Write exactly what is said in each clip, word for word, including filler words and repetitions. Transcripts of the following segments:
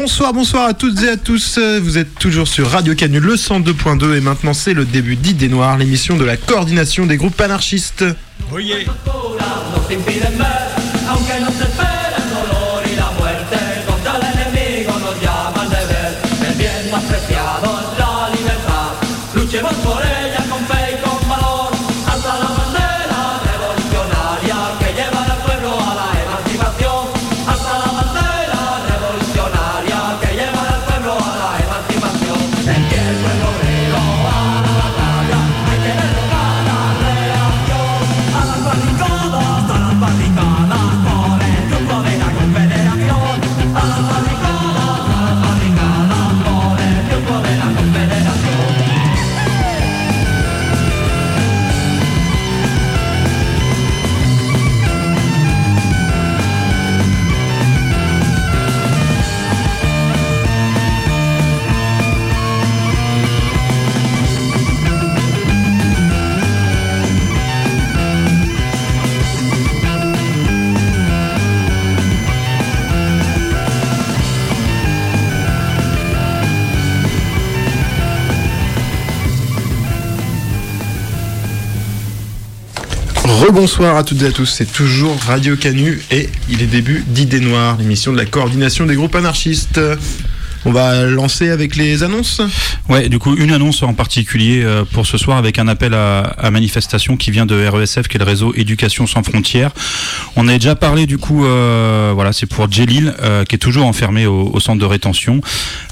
Bonsoir, bonsoir à toutes et à tous. Vous êtes toujours sur Radio Canu, le cent deux point deux, et maintenant c'est le début d'Idées Noires, l'émission de la coordination des groupes anarchistes. Oh yeah. Rebonsoir à toutes et à tous, c'est toujours Radio Canu et il est début d'Idées Noires, l'émission de la coordination des groupes anarchistes. On va lancer avec les annonces. Ouais, du coup, une annonce en particulier euh, pour ce soir avec un appel à, à manifestation qui vient de R E S F, qui est le réseau Éducation sans frontières. On a déjà parlé du coup, euh, voilà, c'est pour Djelil euh, qui est toujours enfermé au, au centre de rétention.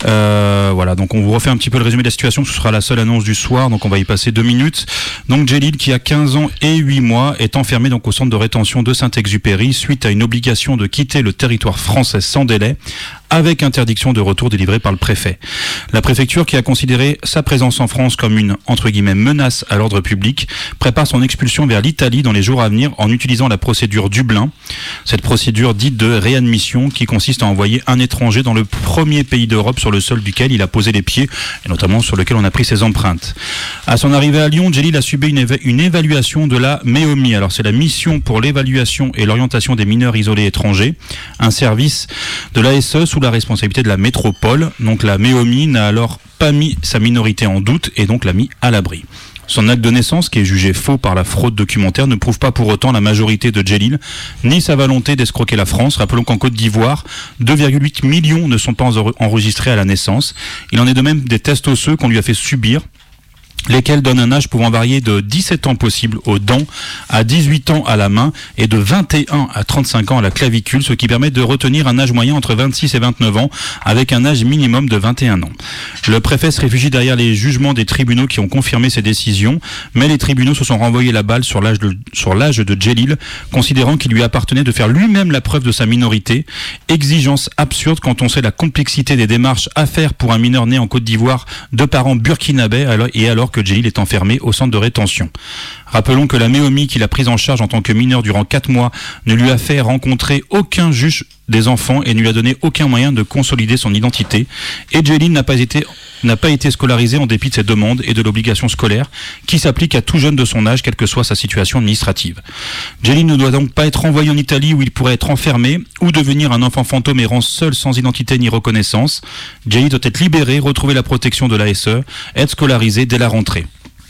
Euh, voilà, donc on vous refait un petit peu le résumé de la situation. Ce sera la seule annonce du soir, donc on va y passer deux minutes. Donc Djelil, qui a quinze ans et huit mois, est enfermé donc au centre de rétention de Saint-Exupéry suite à une obligation de quitter le territoire français sans délai, avec interdiction de retour délivrée par le préfet. La préfecture, qui a considéré sa présence en France comme une, entre guillemets, menace à l'ordre public, prépare son expulsion vers l'Italie dans les jours à venir en utilisant la procédure Dublin. Cette procédure dite de réadmission qui consiste à envoyer un étranger dans le premier pays d'Europe sur le sol duquel il a posé les pieds et notamment sur lequel on a pris ses empreintes. À son arrivée à Lyon, Djelil a subi une, éva- une évaluation de la MEOMI. Alors c'est la mission pour l'évaluation et l'orientation des mineurs isolés étrangers, un service de l'A S E sous la responsabilité de la métropole. Donc la MEOMI n'a alors pas mis sa minorité en doute et donc l'a mis à l'abri. Son acte de naissance, qui est jugé faux par la fraude documentaire, ne prouve pas pour autant la majorité de Djelil, ni sa volonté d'escroquer la France. Rappelons qu'en Côte d'Ivoire, deux virgule huit millions ne sont pas enregistrés à la naissance. Il en est de même des tests osseux qu'on lui a fait subir, lesquels donnent un âge pouvant varier de dix-sept ans possible aux dents, à dix-huit ans à la main et de vingt et un à trente-cinq ans à la clavicule, ce qui permet de retenir un âge moyen entre vingt-six et vingt-neuf ans, avec un âge minimum de vingt et un ans. Le préfet se réfugie derrière les jugements des tribunaux qui ont confirmé ces décisions, mais les tribunaux se sont renvoyés la balle sur l'âge de, sur l'âge de Djelil, considérant qu'il lui appartenait de faire lui-même la preuve de sa minorité. Exigence absurde quand on sait la complexité des démarches à faire pour un mineur né en Côte d'Ivoire de parents burkinabés et alors que Djelil est enfermé au centre de rétention. Rappelons que la MEOMI, qui l'a prise en charge en tant que mineur durant quatre mois, ne lui a fait rencontrer aucun juge des enfants et ne lui a donné aucun moyen de consolider son identité. Et Djelil n'a pas été, n'a pas été scolarisé en dépit de ses demandes et de l'obligation scolaire qui s'applique à tout jeune de son âge, quelle que soit sa situation administrative. Djelil ne doit donc pas être envoyé en Italie où il pourrait être enfermé ou devenir un enfant fantôme errant seul sans identité ni reconnaissance. Djelil doit être libéré, retrouver la protection de l'A S E, être scolarisé dès la rentrée.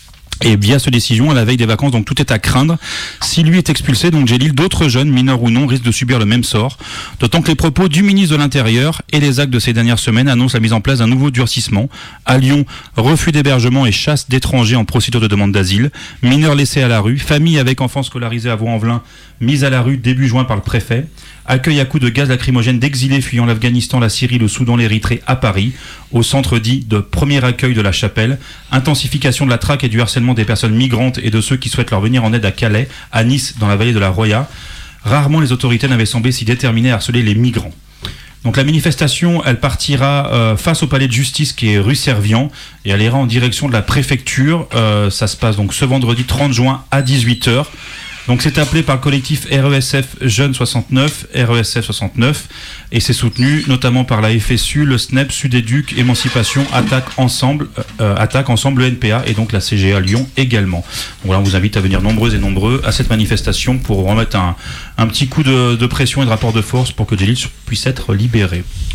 Et via cette décision, à la veille des vacances, donc tout est à craindre. Si lui est expulsé, donc Djelil, d'autres jeunes, mineurs ou non, risquent de subir le même sort. D'autant que les propos du ministre de l'Intérieur et les actes de ces dernières semaines annoncent la mise en place d'un nouveau durcissement. À Lyon, refus d'hébergement et chasse d'étrangers en procédure de demande d'asile. Mineurs laissés à la rue. Familles avec enfants scolarisés à Vaux-en-Velin, mise à la rue début juin par le préfet. Accueil à coups de gaz lacrymogène d'exilés fuyant l'Afghanistan, la Syrie, le Soudan, l'Érythrée à Paris, au centre dit de premier accueil de la Chapelle. Intensification de la traque et du harcèlement des personnes migrantes et de ceux qui souhaitent leur venir en aide à Calais, à Nice, dans la vallée de la Roya. Rarement les autorités n'avaient semblé si déterminées à harceler les migrants. Donc la manifestation, elle partira euh, face au palais de justice qui est rue Servian et elle ira en direction de la préfecture. Euh, ça se passe donc ce vendredi trente juin à dix-huit heures. Donc c'est appelé par le collectif R E S F Jeunes soixante-neuf, R E S F soixante-neuf, et c'est soutenu notamment par la F S U, le S N E P, Sudéduc, Émancipation, Attaque Ensemble, euh, Attaque Ensemble, le N P A et donc la C G A Lyon également. Donc voilà, on vous invite à venir nombreux et nombreux à cette manifestation pour remettre un, un petit coup de, de pression et de rapport de force pour que Djelil puisse être libéré.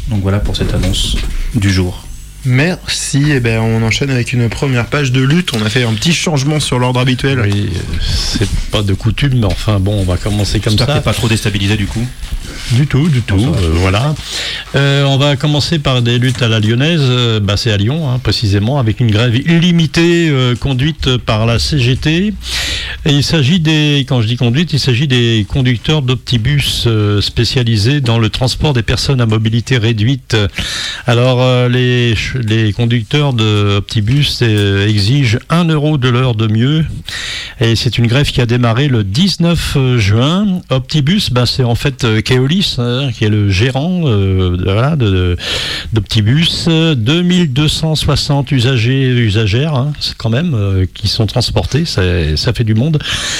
Donc voilà pour cette annonce du jour. Merci, et ben on enchaîne avec une première page de lutte. On a fait un petit changement sur l'ordre habituel. Oui, c'est pas de coutume, mais enfin bon, on va commencer comme J'espère ça. que t'es pas trop déstabilisé du coup. Du tout, du tout. Bon, euh, voilà. Euh, on va commencer par des luttes à la lyonnaise. Euh, bah, c'est à Lyon, hein, précisément, avec une grève illimitée euh, conduite par la C G T. Et il s'agit des, quand je dis conduite, il s'agit des conducteurs d'optibus euh, spécialisés dans le transport des personnes à mobilité réduite. Alors, euh, les, les conducteurs d'optibus euh, exigent un euro de l'heure de mieux. Et c'est une grève qui a démarré le dix-neuf juin. Optibus, bah, c'est en fait euh, Keolis, hein, qui est le gérant euh, voilà, de, de, d'Optibus. deux mille deux cent soixante usagers et usagères, hein, c'est quand même, euh, qui sont transportés, ça, ça fait du monde.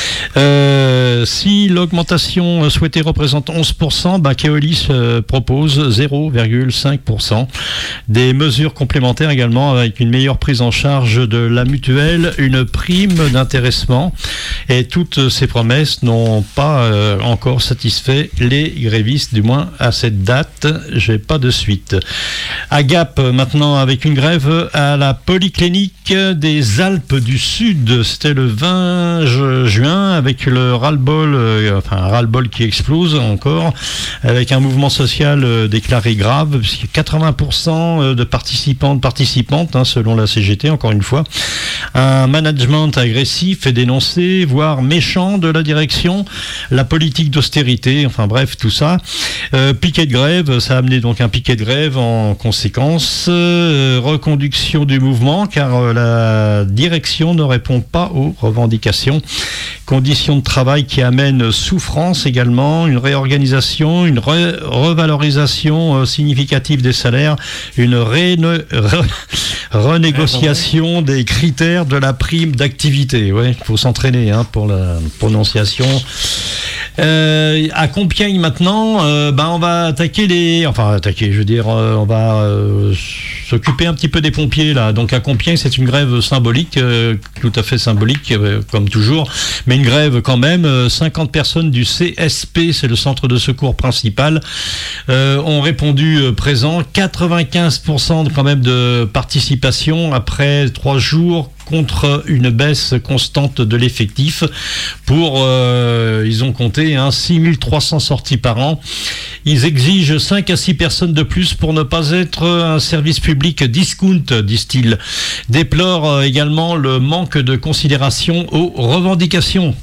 Euh, si l'augmentation souhaitée représente onze pour cent, bah, Keolis euh, propose zéro virgule cinq pour cent. Des mesures complémentaires également, avec une meilleure prise en charge de la mutuelle, une prime d'intéressement. Et toutes ces promesses n'ont pas euh, encore satisfait les grévistes, du moins à cette date. J'ai pas de suite. À Gap, maintenant, avec une grève à la polyclinique des Alpes du Sud. C'était le vingt juin, avec le ras-le-bol, euh, enfin un ras-le-bol qui explose encore, avec un mouvement social euh, déclaré grave, puisque quatre-vingts pour cent de participants, de participantes, hein, selon la C G T, encore une fois. Un management agressif et dénoncé, voire méchant de la direction, la politique d'austérité, enfin bref, tout ça. Euh, piquet de grève, ça a amené donc un piquet de grève en conséquence. Euh, reconduction du mouvement, car euh, la direction ne répond pas aux revendications. Conditions de travail qui amènent souffrance également, une réorganisation, une re- revalorisation euh, significative des salaires, une réno- re- renégociation des critères de la prime d'activité. Ouais, il faut s'entraîner hein, pour la prononciation. Euh, à Compiègne maintenant, euh, ben on va attaquer les, enfin attaquer, je veux dire, euh, on va euh, s'occuper un petit peu des pompiers là. Donc à Compiègne, c'est une grève symbolique, euh, tout à fait symbolique, euh, comme toujours, mais une grève quand même. Euh, cinquante personnes du C S P, c'est le centre de secours principal, euh, ont répondu euh, présent. quatre-vingt-quinze pour cent quand même de participation après trois jours, contre une baisse constante de l'effectif. Pour, euh, ils ont compté hein, six mille trois cents sorties par an. Ils exigent cinq à six personnes de plus pour ne pas être un service public discount, disent-ils. Déplorent euh, également le manque de considération aux revendications.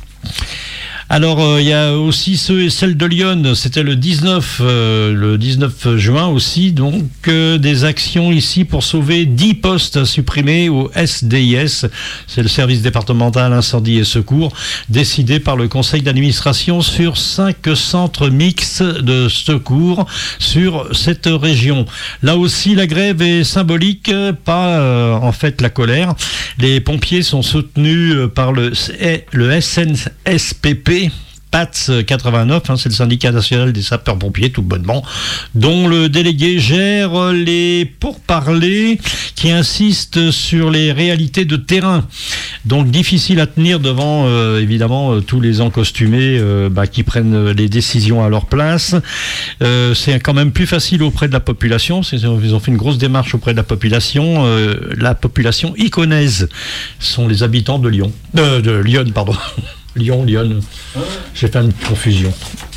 Alors, il euh, y a aussi ceux et celles de Lyon, c'était le dix-neuf, euh, le dix-neuf juin aussi, donc euh, des actions ici pour sauver dix postes supprimés au S D I S, c'est le service départemental incendie et secours, décidé par le conseil d'administration sur cinq centres mixtes de secours sur cette région. Là aussi, la grève est symbolique, pas euh, en fait la colère. Les pompiers sont soutenus par le, le S N S P P, P A T S quatre-vingt-neuf, hein, c'est le syndicat national des sapeurs-pompiers, tout bonnement, dont le délégué gère les pourparlers qui insistent sur les réalités de terrain. Donc difficile à tenir devant, euh, évidemment, euh, tous les encostumés euh, bah, qui prennent les décisions à leur place. Euh, c'est quand même plus facile auprès de la population. C'est, ils ont fait une grosse démarche auprès de la population. Euh, la population iconaise sont les habitants de Lyon. Euh, de Lyon, pardon. Lyon, Lyon. J'ai fait une confusion.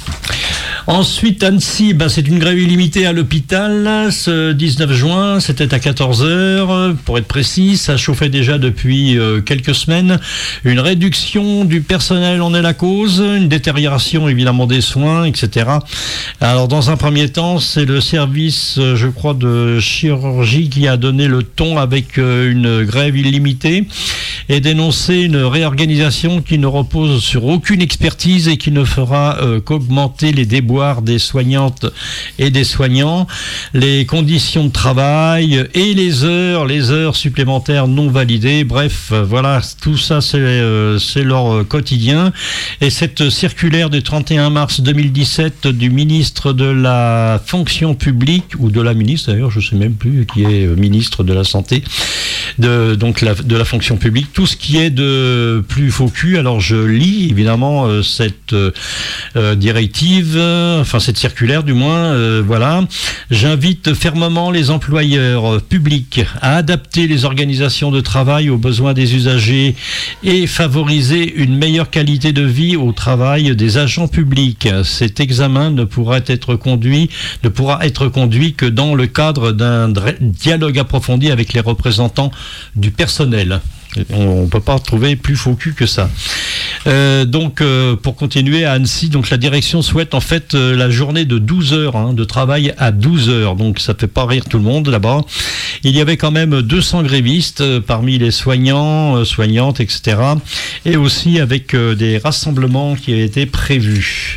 Ensuite, Annecy, bah, c'est une grève illimitée à l'hôpital. Ce dix-neuf juin, c'était à quatorze heures. Pour être précis, ça chauffait déjà depuis euh, quelques semaines. Une réduction du personnel en est la cause. Une détérioration, évidemment, des soins, et cetera. Alors, dans un premier temps, c'est le service, je crois, de chirurgie qui a donné le ton avec euh, une grève illimitée et dénoncé une réorganisation qui ne repose sur aucune expertise et qui ne fera euh, qu'augmenter les déboires des soignantes et des soignants, les conditions de travail et les heures, les heures supplémentaires non validées. Bref, voilà, tout ça c'est, euh, c'est leur quotidien. Et cette circulaire du trente et un mars deux mille dix-sept du ministre de la fonction publique, ou de la ministre d'ailleurs, je ne sais même plus qui est ministre de la santé, de, donc la, de la fonction publique, tout ce qui est de plus faux cul. Alors je lis évidemment euh, cette euh, directive. enfin cette circulaire du moins, euh, voilà. J'invite fermement les employeurs publics à adapter les organisations de travail aux besoins des usagers et favoriser une meilleure qualité de vie au travail des agents publics. Cet examen ne pourra être conduit, ne pourra être conduit que dans le cadre d'un dialogue approfondi avec les représentants du personnel. On ne peut pas trouver plus faux cul que ça. Euh, donc, euh, pour continuer à Annecy, donc la direction souhaite en fait euh, la journée de douze heures, hein, de travail à douze heures. Donc, ça ne fait pas rire tout le monde là-bas. Il y avait quand même deux cents grévistes euh, parmi les soignants, euh, soignantes, et cetera. Et aussi avec euh, des rassemblements qui avaient été prévus.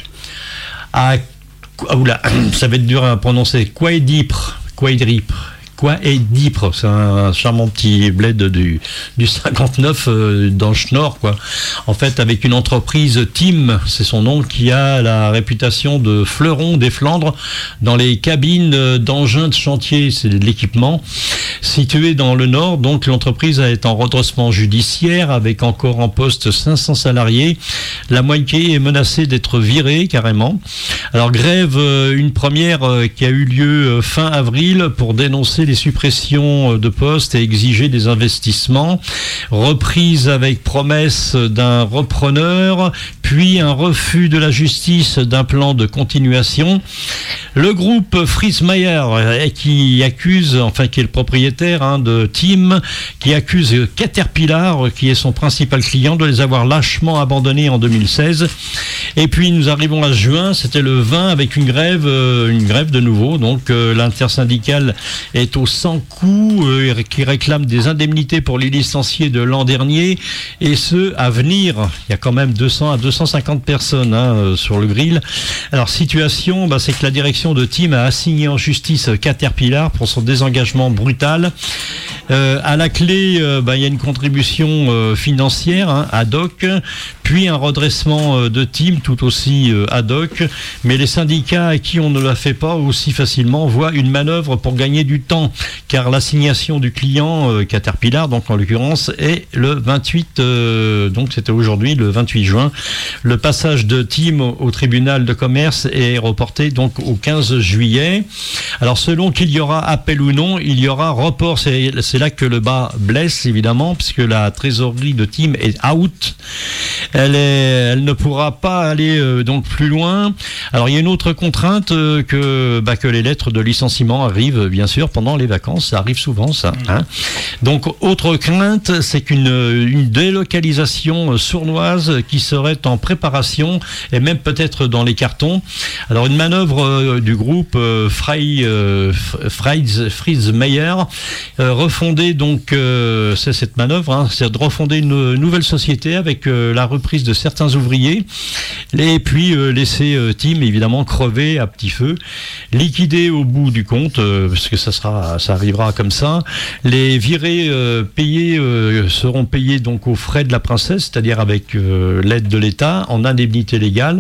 À, ah, oula, ça va être dur à prononcer. Quaidipre, Quaidripre. Quoi et Dipre, c'est un charmant petit bled du, du cinquante-neuf euh, dans le Schnorr, quoi. En fait, avec une entreprise Tim, c'est son nom, qui a la réputation de fleuron des Flandres dans les cabines d'engins de chantier, c'est de l'équipement. Située dans le Nord, donc l'entreprise est en redressement judiciaire avec encore en poste cinq cents salariés. La moitié est menacée d'être virée carrément. Alors grève, euh, une première euh, qui a eu lieu euh, fin avril pour dénoncer les suppressions de postes et exiger des investissements, reprise avec promesse d'un repreneur, puis un refus de la justice d'un plan de continuation. Le groupe Fritz Mayer, qui accuse, enfin qui est le propriétaire hein, de Tim, qui accuse Caterpillar, qui est son principal client, de les avoir lâchement abandonnés en deux mille seize. Et puis nous arrivons à juin, c'était le vingt, avec une grève, euh, une grève de nouveau. Donc euh, l'intersyndicale est au sans coup, euh, qui réclame des indemnités pour les licenciés de l'an dernier, et ce à venir. Il y a quand même deux cents à deux cent cinquante personnes hein, euh, sur le grill. Alors situation, bah, c'est que la direction de Tim a assigné en justice Caterpillar pour son désengagement brutal. Euh, à la clé, euh, bah, il y a une contribution euh, financière hein, ad hoc, puis un redressement euh, de Tim tout aussi euh, ad hoc, mais les syndicats à qui on ne la fait pas aussi facilement voient une manœuvre pour gagner du temps, car l'assignation du client euh, Caterpillar, donc en l'occurrence, est le vingt-huit, euh, donc c'était aujourd'hui le vingt-huit juin. Le passage de Tim au, au tribunal de commerce est reporté donc au quinze juillet. Alors selon qu'il y aura appel ou non, il y aura report. C'est, c'est là que le bas blesse évidemment, puisque la trésorerie de Tim est out. Elle, est, elle ne pourra pas aller euh, donc plus loin. Alors il y a une autre contrainte euh, que, bah, que les lettres de licenciement arrivent bien sûr pendant les vacances. Ça arrive souvent ça. Hein. Donc autre crainte, c'est qu'une une délocalisation sournoise qui serait en préparation et même peut-être dans les cartons. Alors une manœuvre euh, du groupe euh, Frey, euh, Fritz, Fritz Mayer, euh, refonder donc euh, c'est cette manœuvre, hein, c'est de refonder une nouvelle société avec euh, la reprise de certains ouvriers, et puis euh, laisser euh, Tim évidemment crever à petit feu, liquider au bout du compte, euh, parce que ça sera, ça arrivera comme ça. Les virés euh, payés euh, seront payés donc aux frais de la princesse, c'est-à-dire avec euh, l'aide de l'État en indemnité légale,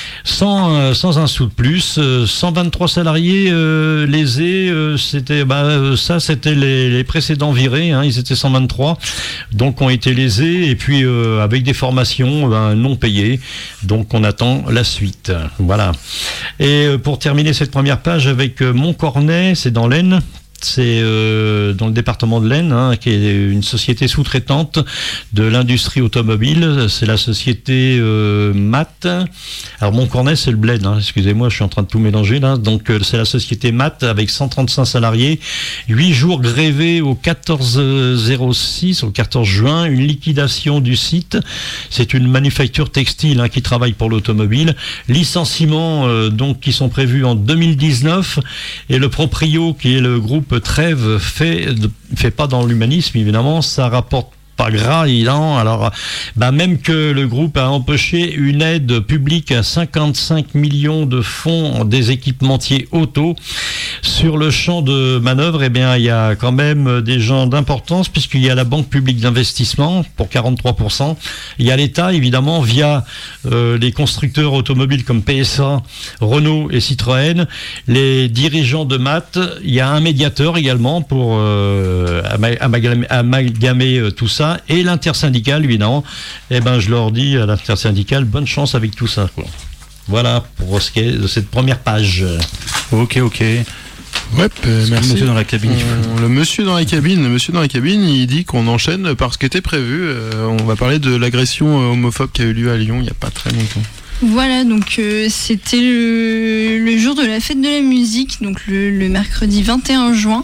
sans euh, sans un sou de plus. Euh, cent vingt-trois salariés euh, lésés, euh, c'était bah, euh, ça c'était les, les précédents virés, hein, ils étaient cent vingt-trois, donc ont été lésés, et puis euh, avec des formations ben, non payées. Donc on attend la suite. Voilà. Et euh, pour terminer cette première page avec euh, Montcornet, c'est dans l'Aisne. C'est euh, dans le département de l'Aisne, hein, qui est une société sous-traitante de l'industrie automobile. C'est la société euh, M A T. Alors Montcornet, c'est le bled, hein, excusez-moi, je suis en train de tout mélanger là. Donc euh, c'est la société M A T avec cent trente-cinq salariés, huit jours grévés au quatorze zéro six, au quatorze juin, une liquidation du site. C'est une manufacture textile hein, qui travaille pour l'automobile. Licenciements euh, donc qui sont prévus en deux mille dix-neuf, et le proprio qui est le groupe Trèves fait, fait pas dans l'humanisme évidemment, ça rapporte pas gras, évidemment. Alors, bah, même que le groupe a empoché une aide publique à cinquante-cinq millions de fonds des équipementiers auto. Sur le champ de manœuvre, eh bien, il y a quand même des gens d'importance, puisqu'il y a la Banque publique d'investissement pour quarante-trois pour cent. Il y a l'État, évidemment, via euh, les constructeurs automobiles comme P S A, Renault et Citroën. Les dirigeants de M A T, il y a un médiateur également pour euh, amalgamer, amalgamer euh, tout ça. Et l'intersyndicale, évidemment, eh ben, je leur dis à l'intersyndicale, bonne chance avec tout ça, quoi. Voilà pour ce qui est de cette première page. Ok, ok. Ouais, euh, merci. Le monsieur dans la cabine. On, le monsieur dans la cabine, le monsieur dans la cabine, il dit qu'on enchaîne par ce qui était prévu. Euh, on va parler de l'agression homophobe qui a eu lieu à Lyon il n'y a pas très longtemps. Voilà, donc euh, c'était le, le jour de la fête de la musique, donc le, le mercredi vingt et un juin.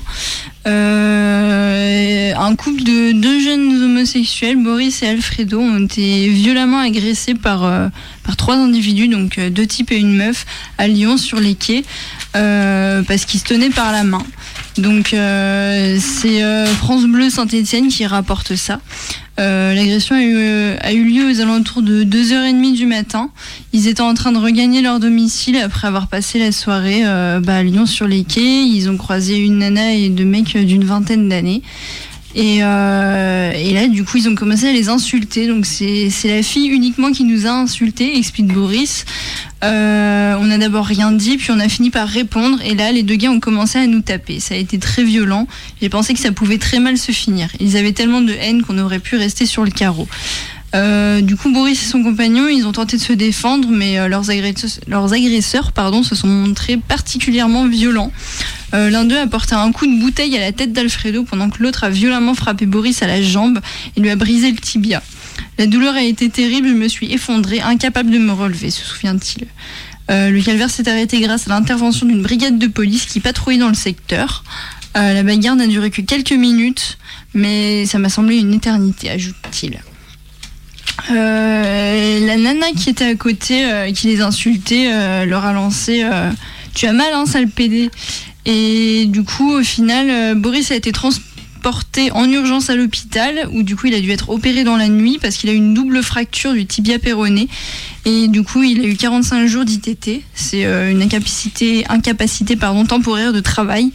Euh, un couple de deux jeunes homosexuels, Boris et Alfredo, ont été violemment agressés par, euh, par trois individus, donc euh, deux types et une meuf, à Lyon sur les quais, euh, parce qu'ils se tenaient par la main. Donc euh, c'est euh, France Bleu Saint-Étienne qui rapporte ça. Euh, l'agression a eu, euh, a eu lieu aux alentours de deux heures trente du matin. Ils étaient en train de regagner leur domicile après avoir passé la soirée euh, bah, à Lyon sur les quais. Ils ont croisé une nana et deux mecs d'une vingtaine d'années. Et, euh, et là, du coup, ils ont commencé à les insulter. Donc, c'est, c'est la fille uniquement qui nous a insultés, explique Boris. Euh, on n'a d'abord rien dit, puis on a fini par répondre. Et là, les deux gars ont commencé à nous taper. Ça a été très violent. J'ai pensé que ça pouvait très mal se finir. Ils avaient tellement de haine qu'on aurait pu rester sur le carreau. Euh, du coup, Boris et son compagnon, ils ont tenté de se défendre, mais euh, leurs agresseurs, leurs agresseurs pardon, se sont montrés particulièrement violents. Euh, l'un d'eux a porté un coup de bouteille à la tête d'Alfredo, pendant que l'autre a violemment frappé Boris à la jambe et lui a brisé le tibia. La douleur a été terrible, je me suis effondrée, incapable de me relever, se souvient-il. Euh, le calvaire s'est arrêté grâce à l'intervention d'une brigade de police qui patrouillait dans le secteur. Euh, la bagarre n'a duré que quelques minutes, mais ça m'a semblé une éternité, ajoute-t-il. Euh, la nana qui était à côté, euh, qui les insultait, euh, leur a lancé euh, « Tu as mal, hein, sale pédé !» Et du coup, au final, euh, Boris a été transporté en urgence à l'hôpital, où du coup, il a dû être opéré dans la nuit parce qu'il a eu une double fracture du tibia péroné. Et du coup, il a eu quarante-cinq jours d'I T T. C'est euh, une incapacité, incapacité pardon, temporaire de travail.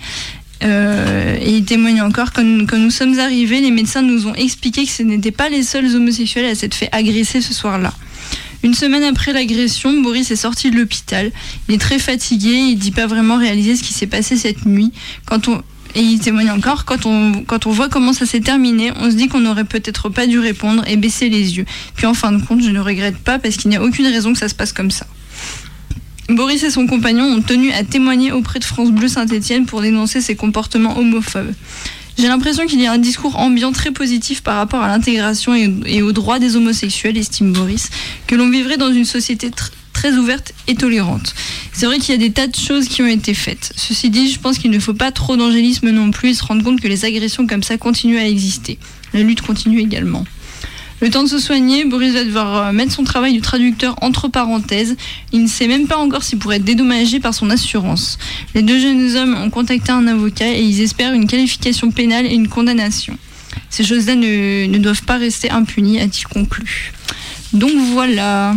Euh, et il témoigne encore, quand, quand nous sommes arrivés, les médecins nous ont expliqué que ce n'étaient pas les seuls homosexuels à s'être fait agresser ce soir-là. Une semaine après l'agression, Boris est sorti de l'hôpital. Il est très fatigué, il dit pas vraiment réaliser ce qui s'est passé cette nuit. Quand on, et il témoigne encore, quand on, quand on voit comment ça s'est terminé, on se dit qu'on n'aurait peut-être pas dû répondre et baisser les yeux. Puis en fin de compte, je ne regrette pas parce qu'il n'y a aucune raison que ça se passe comme ça. Boris et son compagnon ont tenu à témoigner auprès de France Bleu Saint-Étienne pour dénoncer ces comportements homophobes. J'ai l'impression qu'il y a un discours ambiant très positif par rapport à l'intégration et, et aux droits des homosexuels, estime Boris, que l'on vivrait dans une société tr- très ouverte et tolérante. C'est vrai qu'il y a des tas de choses qui ont été faites. Ceci dit, je pense qu'il ne faut pas trop d'angélisme non plus et se rendre compte que les agressions comme ça continuent à exister. La lutte continue également. Le temps de se soigner, Boris va devoir mettre son travail de traducteur entre parenthèses. Il ne sait même pas encore s'il pourrait être dédommagé par son assurance. Les deux jeunes hommes ont contacté un avocat et ils espèrent une qualification pénale et une condamnation. Ces choses-là ne, ne doivent pas rester impunies, a-t-il conclu. Donc voilà.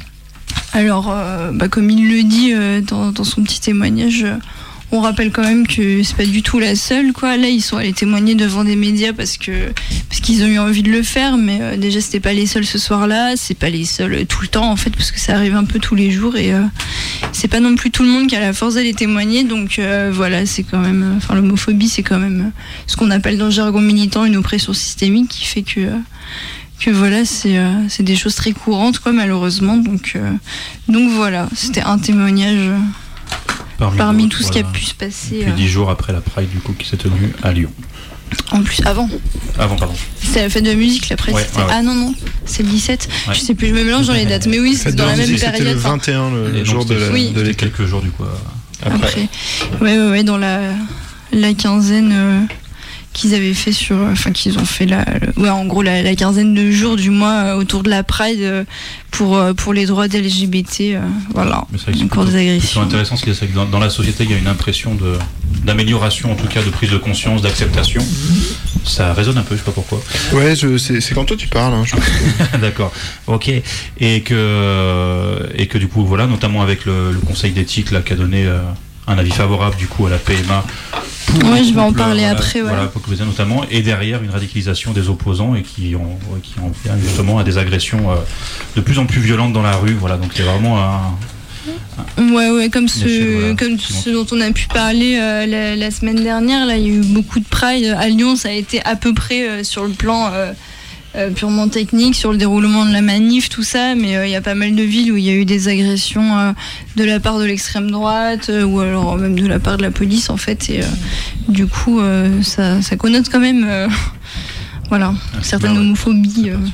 Alors, euh, bah, comme il le dit euh, dans, dans son petit témoignage, euh, on rappelle quand même que c'est pas du tout la seule, quoi. Là, ils sont allés témoigner devant des médias parce que parce qu'ils ont eu envie de le faire, mais euh, déjà c'était pas les seuls ce soir-là, c'est pas les seuls tout le temps en fait, parce que ça arrive un peu tous les jours et euh, c'est pas non plus tout le monde qui a la force d'aller témoigner. Donc euh, voilà, c'est quand même, enfin l'homophobie, c'est quand même ce qu'on appelle dans le jargon militant une oppression systémique qui fait que euh, que voilà, c'est euh, c'est des choses très courantes, quoi, malheureusement. Donc euh, donc voilà, c'était un témoignage. Euh, Parmi, Parmi tout ce voilà, qui a pu se passer. Puis dix euh... jours après la Pride du coup qui s'est tenue à Lyon. En plus, avant. Avant, pardon. C'était la fête de la musique, la Pride. Ouais, ouais, ouais. Ah non, non, c'est le dix-sept. Ouais. Je sais plus, je me mélange dans les dates. Mais oui, c'était dans la même musique, période. C'était le vingt et un, le, le jour de la. Oui. De quelques jours du coup. Après. après. Ouais, ouais, ouais, dans la, la quinzaine. Euh... qu'ils avaient fait sur, enfin qu'ils ont fait la, le, ouais en gros la, la quinzaine de jours du mois euh, autour de la Pride pour euh, pour les droits des L G B T, euh, voilà. Encore des agressions. C'est intéressant, c'est que dans, dans la société il y a une impression de d'amélioration, en tout cas de prise de conscience, d'acceptation. Mm-hmm. Ça résonne un peu, je sais pas pourquoi. Ouais, je, c'est, c'est quand toi tu parles. Hein, je D'accord, ok. Et que et que du coup voilà, notamment avec le, le Conseil d'éthique là qui a donné euh, un avis favorable du coup à la P M A. Ouais, je vais en parler voilà, après. Ouais. Voilà, notamment, et derrière une radicalisation des opposants et qui ont, qui en vient justement à des agressions euh, de plus en plus violentes dans la rue. Voilà, donc c'est vraiment un. un ouais, ouais, comme ce, voilà, comme ce dont on a pu parler euh, la, la semaine dernière. Là, il y a eu beaucoup de Pride à Lyon. Ça a été à peu près euh, sur le plan. Euh, euh, purement technique sur le déroulement de la manif, tout ça, mais il euh, y a pas mal de villes où il y a eu des agressions euh, de la part de l'extrême droite euh, ou alors même de la part de la police en fait. Et euh, du coup, euh, ça, ça connote quand même, euh, voilà, ah, certaines bah ouais. homophobies. Euh.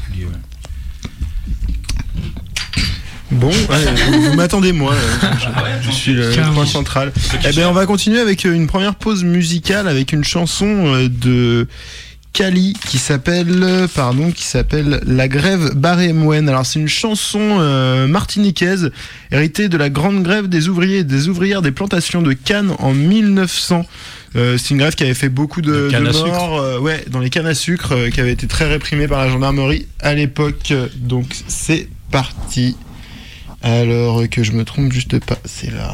Bon, ouais, vous, vous m'attendez moi, je, je suis le point central. Eh ben, on va continuer avec une première pause musicale avec une chanson de Kali qui s'appelle, pardon, qui s'appelle La Grève Barré-Moine. Alors c'est une chanson euh, martiniquaise héritée de la grande grève des ouvriers et des ouvrières des plantations de canne en mille neuf cents. Euh, c'est une grève qui avait fait beaucoup de, de morts, euh, ouais, dans les cannes à sucre, euh, qui avait été très réprimée par la gendarmerie à l'époque. Donc c'est parti. Alors que je me trompe juste pas, c'est là.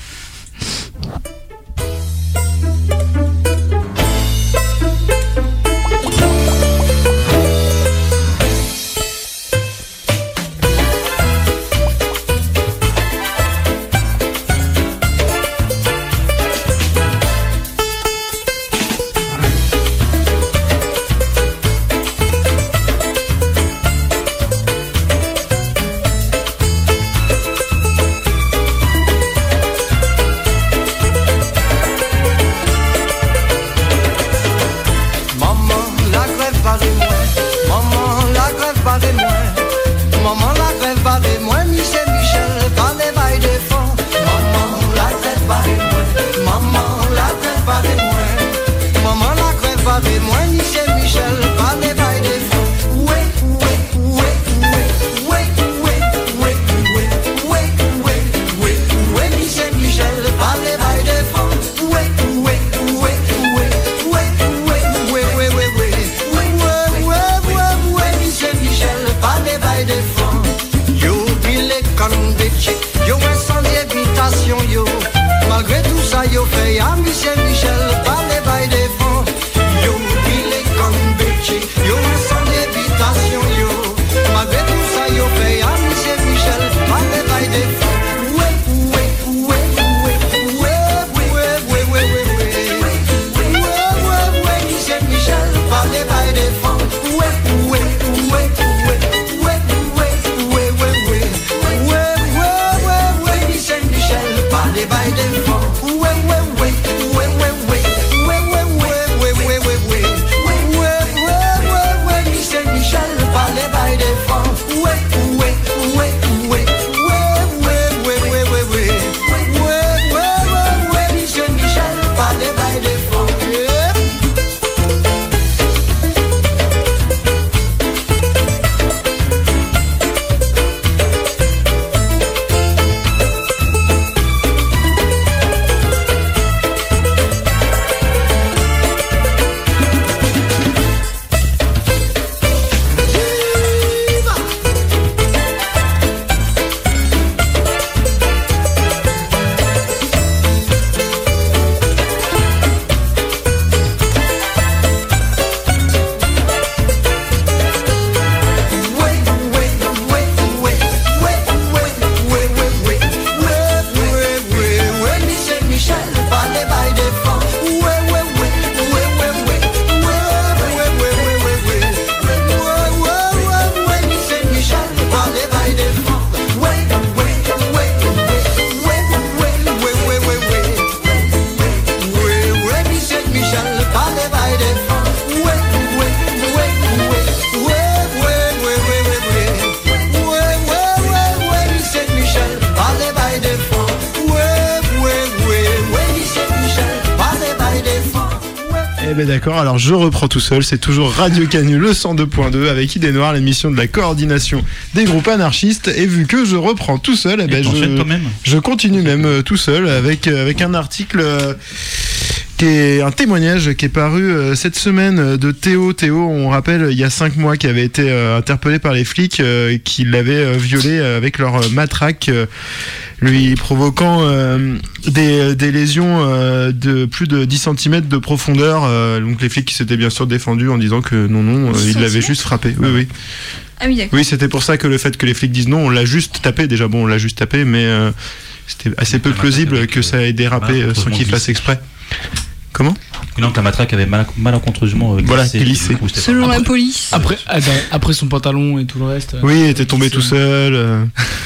D'accord, alors je reprends tout seul, c'est toujours Radio Canu, le cent deux point deux avec Idée Noire, l'émission de la coordination des groupes anarchistes. Et vu que je reprends tout seul, eh ben je, je continue même euh, tout seul avec, euh, avec un article euh, qui est un témoignage qui est paru euh, cette semaine de Théo. Théo, on rappelle, il y a cinq mois, qui avait été euh, interpellé par les flics euh, qui l'avaient euh, violé avec leur matraque, euh, lui provoquant euh, des, des lésions euh, de plus de dix centimètres de profondeur. Euh, donc les flics qui s'étaient bien sûr défendus en disant que non, non, euh, il l'avait juste frappé. Oui, oui. Ah oui, d'accord. Oui, c'était pour ça que le fait que les flics disent non, on l'a juste tapé. Déjà, bon, on l'a juste tapé, mais euh, c'était assez peu plausible que ça ait dérapé euh, sans qu'il fasse exprès. Comment ? Non, que la matraque avait mal, malencontreusement glissé. Voilà, glissé. Coup, Selon après, la police. Après, après son pantalon et tout le reste. Oui, il était tombé tout seul. Euh.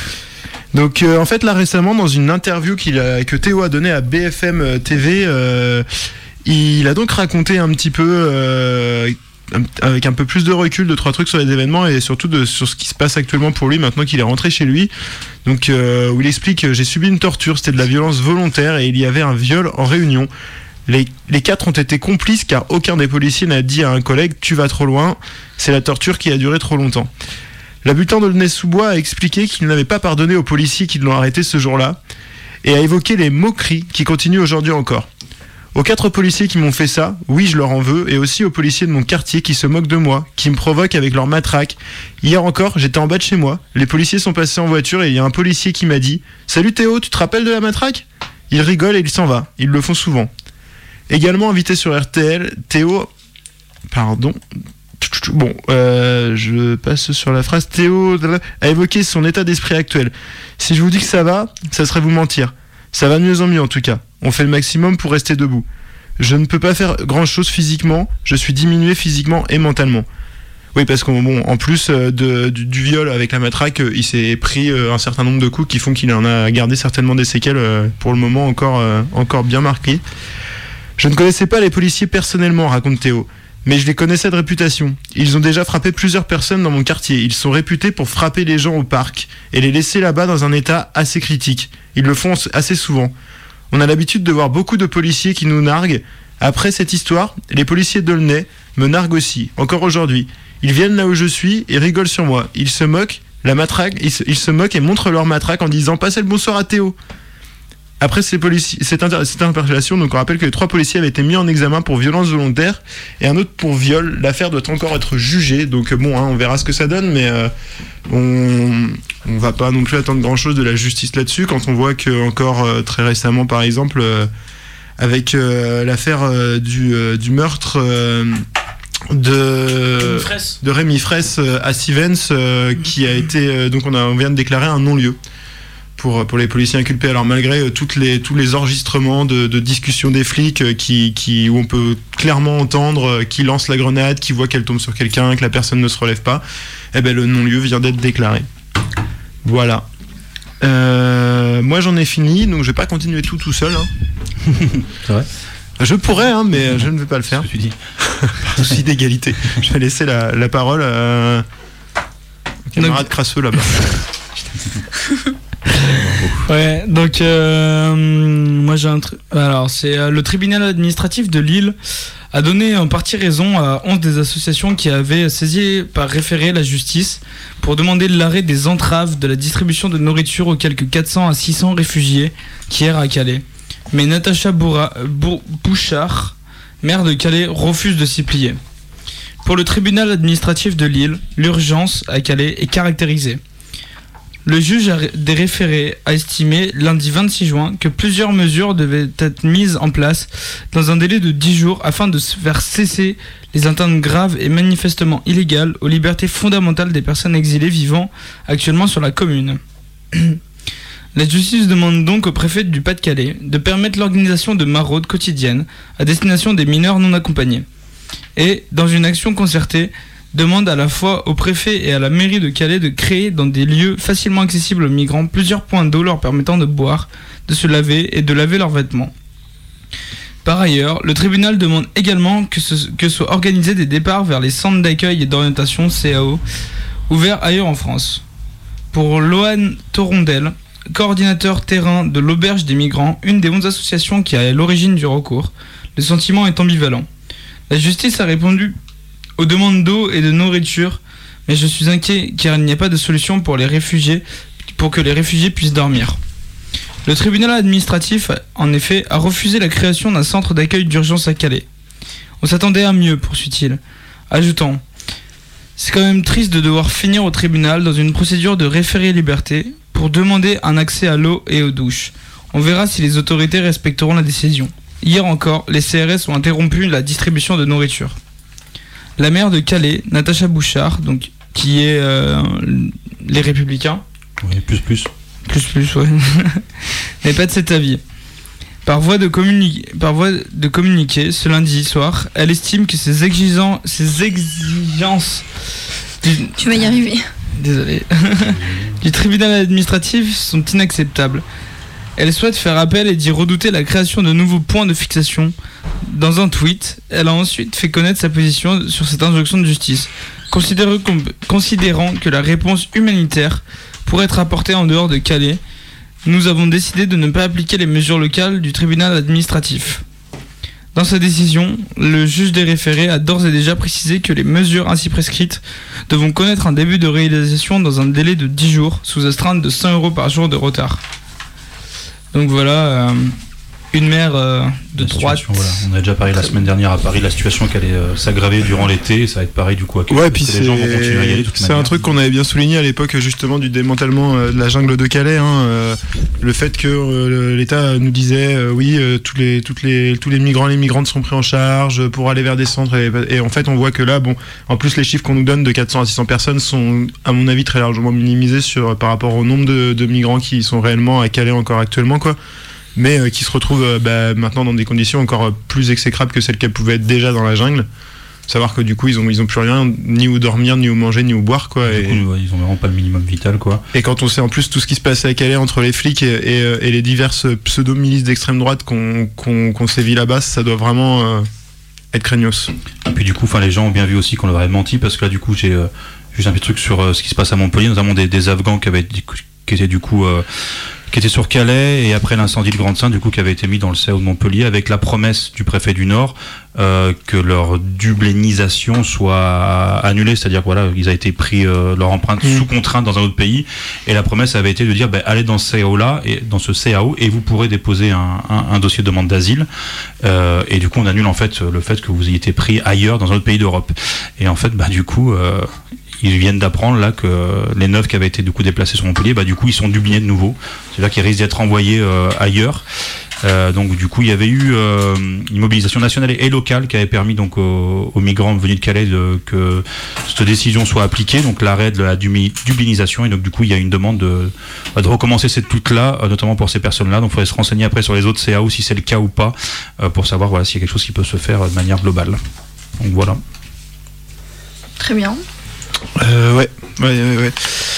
Donc, euh, en fait, là récemment, dans une interview qu'il a, que Théo a donnée à B F M T V, euh, il a donc raconté un petit peu, euh, avec un peu plus de recul, de trois trucs sur les événements et surtout de, sur ce qui se passe actuellement pour lui maintenant qu'il est rentré chez lui. Donc, euh, où il explique, j'ai subi une torture, c'était de la violence volontaire et il y avait un viol en réunion. Les, les quatre ont été complices car aucun des policiers n'a dit à un collègue « tu vas trop loin ». C'est la torture qui a duré trop longtemps. L'habitant de Launay-sous-Bois a expliqué qu'il n'avait pas pardonné aux policiers qui l'ont arrêté ce jour-là et a évoqué les moqueries qui continuent aujourd'hui encore. Aux quatre policiers qui m'ont fait ça, oui, je leur en veux, et aussi aux policiers de mon quartier qui se moquent de moi, qui me provoquent avec leur matraque. Hier encore, j'étais en bas de chez moi, les policiers sont passés en voiture et il y a un policier qui m'a dit « Salut Théo, tu te rappelles de la matraque ?» Il rigole et il s'en va, ils le font souvent. Également invité sur R T L, Théo... Pardon... Bon, euh, je passe sur la phrase. Théo a évoqué son état d'esprit actuel. Si je vous dis que ça va, ça serait vous mentir. Ça va de mieux en mieux en tout cas. On fait le maximum pour rester debout. Je ne peux pas faire grand chose physiquement. Je suis diminué physiquement et mentalement. Oui, parce qu'en bon, en plus de, du, du viol avec la matraque, il s'est pris un certain nombre de coups qui font qu'il en a gardé certainement des séquelles pour le moment encore, encore bien marquées. Je ne connaissais pas les policiers personnellement, raconte Théo. Mais je les connaissais de réputation. Ils ont déjà frappé plusieurs personnes dans mon quartier. Ils sont réputés pour frapper les gens au parc et les laisser là-bas dans un état assez critique. Ils le font assez souvent. On a l'habitude de voir beaucoup de policiers qui nous narguent. Après cette histoire, les policiers d'Aulnay me narguent aussi, encore aujourd'hui. Ils viennent là où je suis et rigolent sur moi. Ils se moquent, la matraque, ils se, ils se moquent et montrent leur matraque en disant « Passez le bonsoir à Théo ». Après ces policiers, cette, inter- cette interpellation, donc on rappelle que les trois policiers avaient été mis en examen pour violence volontaire et un autre pour viol. L'affaire doit encore être jugée, donc bon, hein, on verra ce que ça donne, mais euh, on on va pas non plus attendre grand chose de la justice là-dessus quand on voit que encore euh, très récemment, par exemple, euh, avec euh, l'affaire euh, du, euh, du meurtre. Euh, de de Rémi Fraisse euh, à Sivens euh, qui a été euh, donc on, a, on vient de déclarer un non-lieu pour pour les policiers inculpés. Alors malgré euh, toutes les tous les enregistrements de, de discussions des flics euh, qui qui où on peut clairement entendre euh, qui lance la grenade, qui voit qu'elle tombe sur quelqu'un, que la personne ne se relève pas, eh ben le non-lieu vient d'être déclaré. Voilà. Euh, moi j'en ai fini, donc je vais pas continuer tout tout seul. Hein. C'est vrai. Je pourrais, hein, mais je ne vais pas le faire. Ce que tu dis. Par souci d'égalité. Je vais laisser la, la parole à un camarade crasseux là-bas. Ouais, donc euh, moi j'ai un truc. Alors, c'est euh, le tribunal administratif de Lille a donné en partie raison à onze des associations qui avaient saisi par référé la justice pour demander l'arrêt des entraves de la distribution de nourriture aux quelques quatre cents à six cents réfugiés qui errent à Calais. Mais Natacha Boura, Bour, Bouchard, maire de Calais, refuse de s'y plier. Pour le tribunal administratif de Lille, l'urgence à Calais est caractérisée. Le juge des référés a estimé lundi vingt-six juin que plusieurs mesures devaient être mises en place dans un délai de dix jours afin de faire cesser les atteintes graves et manifestement illégales aux libertés fondamentales des personnes exilées vivant actuellement sur la commune. La justice demande donc au préfet du Pas-de-Calais de permettre l'organisation de maraudes quotidiennes à destination des mineurs non accompagnés. Et, dans une action concertée, demande à la fois au préfet et à la mairie de Calais de créer dans des lieux facilement accessibles aux migrants plusieurs points d'eau leur permettant de boire, de se laver et de laver leurs vêtements. Par ailleurs, le tribunal demande également que, ce, que soient organisés des départs vers les centres d'accueil et d'orientation C A O ouverts ailleurs en France. Pour Lohan Torondel, coordinateur terrain de l'Auberge des Migrants, une des onze associations qui est à l'origine du recours, le sentiment est ambivalent. La justice a répondu aux demandes d'eau et de nourriture, mais je suis inquiet car il n'y a pas de solution pour les réfugiés, pour que les réfugiés puissent dormir. Le tribunal administratif, en effet, a refusé la création d'un centre d'accueil d'urgence à Calais. On s'attendait à mieux, poursuit-il, ajoutant « C'est quand même triste de devoir finir au tribunal dans une procédure de référé-liberté pour demander un accès à l'eau et aux douches. On verra si les autorités respecteront la décision. Hier encore, les C R S ont interrompu la distribution de nourriture. » La maire de Calais, Natacha Bouchard, donc, qui est euh, les Républicains. Oui, plus plus. Plus plus, ouais. n'est pas de cet avis. Par voie de, communi- par voie de communiqué, ce lundi soir, elle estime que ces, exigeants, ces exigences... Du... Tu vas y arriver. Désolé. du tribunal administratif sont inacceptables. Elle souhaite faire appel et dit redouter la création de nouveaux points de fixation. Dans un tweet, elle a ensuite fait connaître sa position sur cette injonction de justice, considérant, considérant que la réponse humanitaire pourrait être apportée en dehors de Calais. Nous avons décidé de ne pas appliquer les mesures locales du tribunal administratif. Dans sa décision, le juge des référés a d'ores et déjà précisé que les mesures ainsi prescrites devront connaître un début de réalisation dans un délai de dix jours, sous astreinte de cent euros par jour de retard. Donc voilà, euh, une mère euh, de droite. Voilà. On a déjà parlé la semaine dernière à Paris, la situation qu'elle allait euh, s'aggraver durant l'été, ça va être pareil du coup à Calais. Ouais, puis c'est, les gens vont continuer à y aller, c'est un truc qu'on avait bien souligné à l'époque justement du démantèlement euh, de la jungle de Calais, hein, euh, le fait que euh, l'État nous disait euh, oui, euh, tous les toutes les tous les migrants, les migrantes sont pris en charge pour aller vers des centres et, et en fait on voit que là, bon, en plus les chiffres qu'on nous donne de quatre cents à six cents personnes sont à mon avis très largement minimisés sur par rapport au nombre de, de migrants qui sont réellement à Calais encore actuellement, quoi. Mais euh, qui se retrouvent euh, bah, maintenant dans des conditions encore plus exécrables que celles qu'elles pouvaient être déjà dans la jungle. Savoir que du coup ils ont ils ont plus rien, ni où dormir, ni où manger, ni où boire, quoi. Du et... coup, ouais, ils ont vraiment pas le minimum vital, quoi. Et quand on sait en plus tout ce qui se passait à Calais entre les flics et, et, et les diverses pseudo-milices d'extrême droite qu'on qu'on, qu'on sévit là-bas, ça doit vraiment euh, être craignos. Et puis du coup, enfin les gens ont bien vu aussi qu'on leur avait menti, parce que là du coup j'ai euh, juste un petit truc sur euh, ce qui se passe à Montpellier, notamment des, des Afghans qui avaient qui étaient du coup euh, qui était sur Calais, et après l'incendie de Grande-Sainte, du coup, qui avait été mis dans le C A O de Montpellier, avec la promesse du préfet du Nord euh, que leur dublénisation soit annulée, c'est-à-dire que voilà, ils avaient été pris euh, leur empreinte mmh. sous contrainte dans un autre pays, et la promesse avait été de dire, bah, allez dans ce C A O là, et dans ce C A O, et vous pourrez déposer un, un, un dossier de demande d'asile, euh, et du coup, on annule en fait le fait que vous ayez été pris ailleurs dans un autre pays d'Europe. Et en fait, bah du coup. Euh, Ils viennent d'apprendre là que les neuf qui avaient été du coup déplacés sur Montpellier, bah du coup ils sont dublinés de nouveau. C'est-à-dire qu'ils risquent d'être envoyés euh, ailleurs. Euh, donc du coup il y avait eu euh, une mobilisation nationale et locale qui avait permis donc aux, aux migrants venus de Calais de, que cette décision soit appliquée, donc l'arrêt de la dublinisation. Et donc du coup il y a une demande de, de recommencer cette lutte là, notamment pour ces personnes-là. Donc il faudrait se renseigner après sur les autres C A O si c'est le cas ou pas, euh, pour savoir voilà s'il y a quelque chose qui peut se faire de manière globale. Donc voilà. Très bien. Euh, ouais, ouais, ouais, ouais.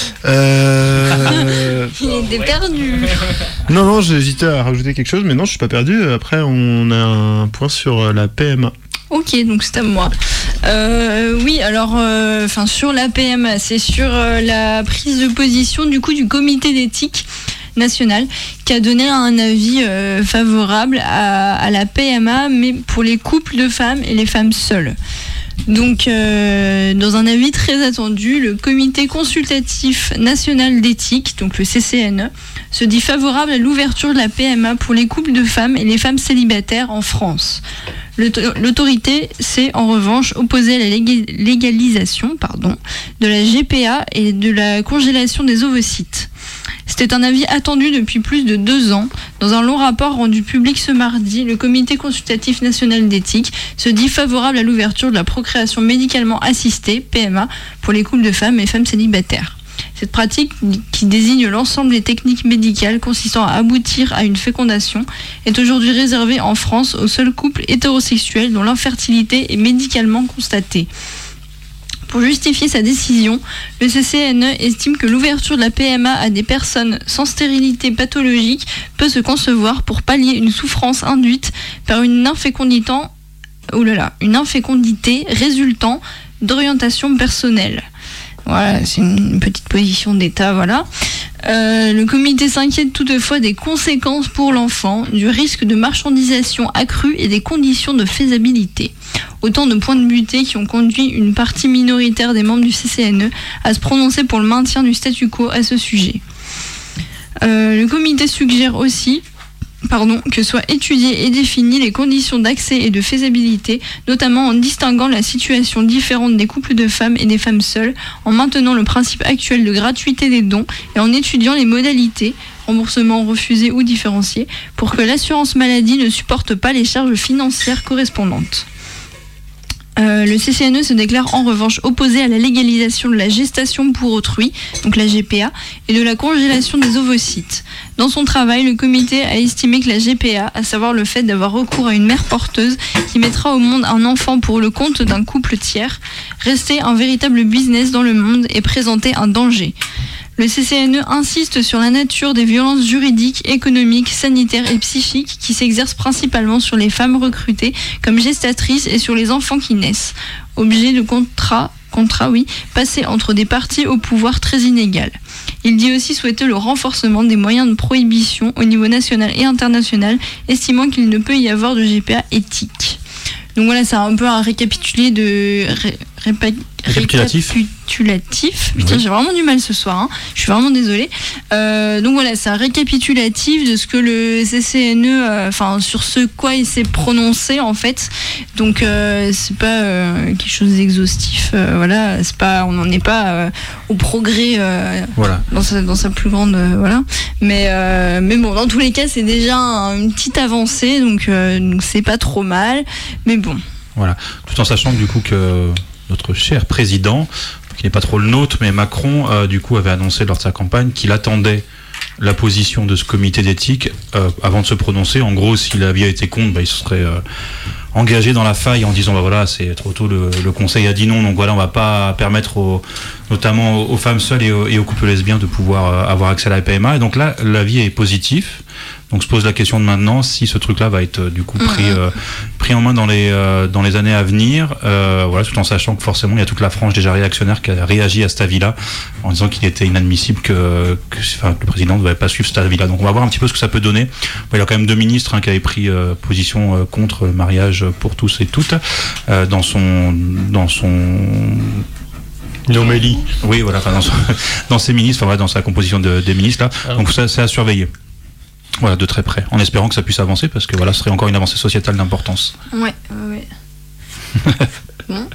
Euh... Il était perdu. Non, non, j'hésitais à rajouter quelque chose, mais non, je suis pas perdu. Après, on a un point sur la P M A. Ok, donc c'est à moi. Euh, oui, alors, enfin, euh, sur la P M A, c'est sur euh, la prise de position du coup du comité d'éthique national qui a donné un avis euh, favorable à, à la P M A, mais pour les couples de femmes et les femmes seules. Donc, euh, dans un avis très attendu, le Comité consultatif national d'éthique, donc le C C N E, se dit favorable à l'ouverture de la P M A pour les couples de femmes et les femmes célibataires en France. L'autorité s'est en revanche opposée à la légalisation pardon, de la G P A et de la congélation des ovocytes. C'était un avis attendu depuis plus de deux ans. Dans un long rapport rendu public ce mardi, le Comité consultatif national d'éthique se dit favorable à l'ouverture de la procréation médicalement assistée, P M A, pour les couples de femmes et femmes célibataires. Cette pratique, qui désigne l'ensemble des techniques médicales consistant à aboutir à une fécondation, est aujourd'hui réservée en France aux seuls couples hétérosexuels dont l'infertilité est médicalement constatée. Pour justifier sa décision, le C C N E estime que l'ouverture de la P M A à des personnes sans stérilité pathologique peut se concevoir pour pallier une souffrance induite par une infécondité, oh là là, une infécondité résultant d'orientation personnelle. Voilà, c'est une petite position d'État, voilà. Euh, le comité s'inquiète toutefois des conséquences pour l'enfant, du risque de marchandisation accrue et des conditions de faisabilité. Autant de points de butée qui ont conduit une partie minoritaire des membres du C C N E à se prononcer pour le maintien du statu quo à ce sujet. Euh, le comité suggère aussi Pardon, que soient étudiées et définies les conditions d'accès et de faisabilité, notamment en distinguant la situation différente des couples de femmes et des femmes seules, en maintenant le principe actuel de gratuité des dons et en étudiant les modalités, remboursement refusé ou différencié, pour que l'assurance maladie ne supporte pas les charges financières correspondantes. Euh, le C C N E se déclare en revanche opposé à la légalisation de la gestation pour autrui, donc la G P A, et de la congélation des ovocytes. Dans son travail, le comité a estimé que la G P A, à savoir le fait d'avoir recours à une mère porteuse qui mettra au monde un enfant pour le compte d'un couple tiers, restait un véritable business dans le monde et présentait un danger. Le C C N E insiste sur la nature des violences juridiques, économiques, sanitaires et psychiques qui s'exercent principalement sur les femmes recrutées comme gestatrices et sur les enfants qui naissent, objet de contrats, contrat, oui, passés entre des partis au pouvoir très inégal. Il dit aussi souhaiter le renforcement des moyens de prohibition au niveau national et international, estimant qu'il ne peut y avoir de G P A éthique. Donc voilà, c'est un peu un récapitulé de... Ré, répa, récapitulatif. récapitulatif. Putain, oui. J'ai vraiment du mal ce soir. Hein. Je suis vraiment désolée. Euh, donc voilà, c'est un récapitulatif de ce que le C C N E, enfin euh, sur ce quoi il s'est prononcé en fait. Donc euh, c'est pas euh, quelque chose d'exhaustif. Euh, voilà, c'est pas, on n'en est pas euh, au progrès euh, voilà. dans sa dans sa plus grande euh, voilà. Mais euh, mais bon, dans tous les cas, c'est déjà un, une petite avancée, donc euh, donc c'est pas trop mal. Mais bon. Voilà, tout en sachant du coup que notre cher président, qui n'est pas trop le nôtre, mais Macron, euh, du coup, avait annoncé lors de sa campagne qu'il attendait la position de ce comité d'éthique euh, avant de se prononcer. En gros, s'il avait été contre, bah, il se serait euh, engagé dans la faille en disant bah voilà, c'est trop tôt, le, le Conseil a dit non, donc voilà, on va pas permettre aux, notamment aux femmes seules et aux, et aux couples lesbiens de pouvoir euh, avoir accès à la P M A. Et donc là, l'avis est positif. Donc se pose la question de maintenant si ce truc-là va être du coup pris euh, pris en main dans les euh, dans les années à venir. Euh, voilà, tout en sachant que forcément il y a toute la frange déjà réactionnaire qui a réagi à cet avis-là en disant qu'il était inadmissible que, que, enfin, que le président ne devait pas suivre cet avis-là. Donc on va voir un petit peu ce que ça peut donner. Bon, il y a quand même deux ministres hein, qui avaient pris euh, position euh, contre le mariage pour tous et toutes euh, dans son dans son Nomélie. Oui, voilà, enfin, dans, son, dans ses ministres, enfin, voilà, dans sa composition de, des ministres là. Alors. Donc ça, c'est à surveiller. Voilà, de très près, en espérant que ça puisse avancer, parce que voilà, ce serait encore une avancée sociétale d'importance. Ouais, ouais, ouais. Bon.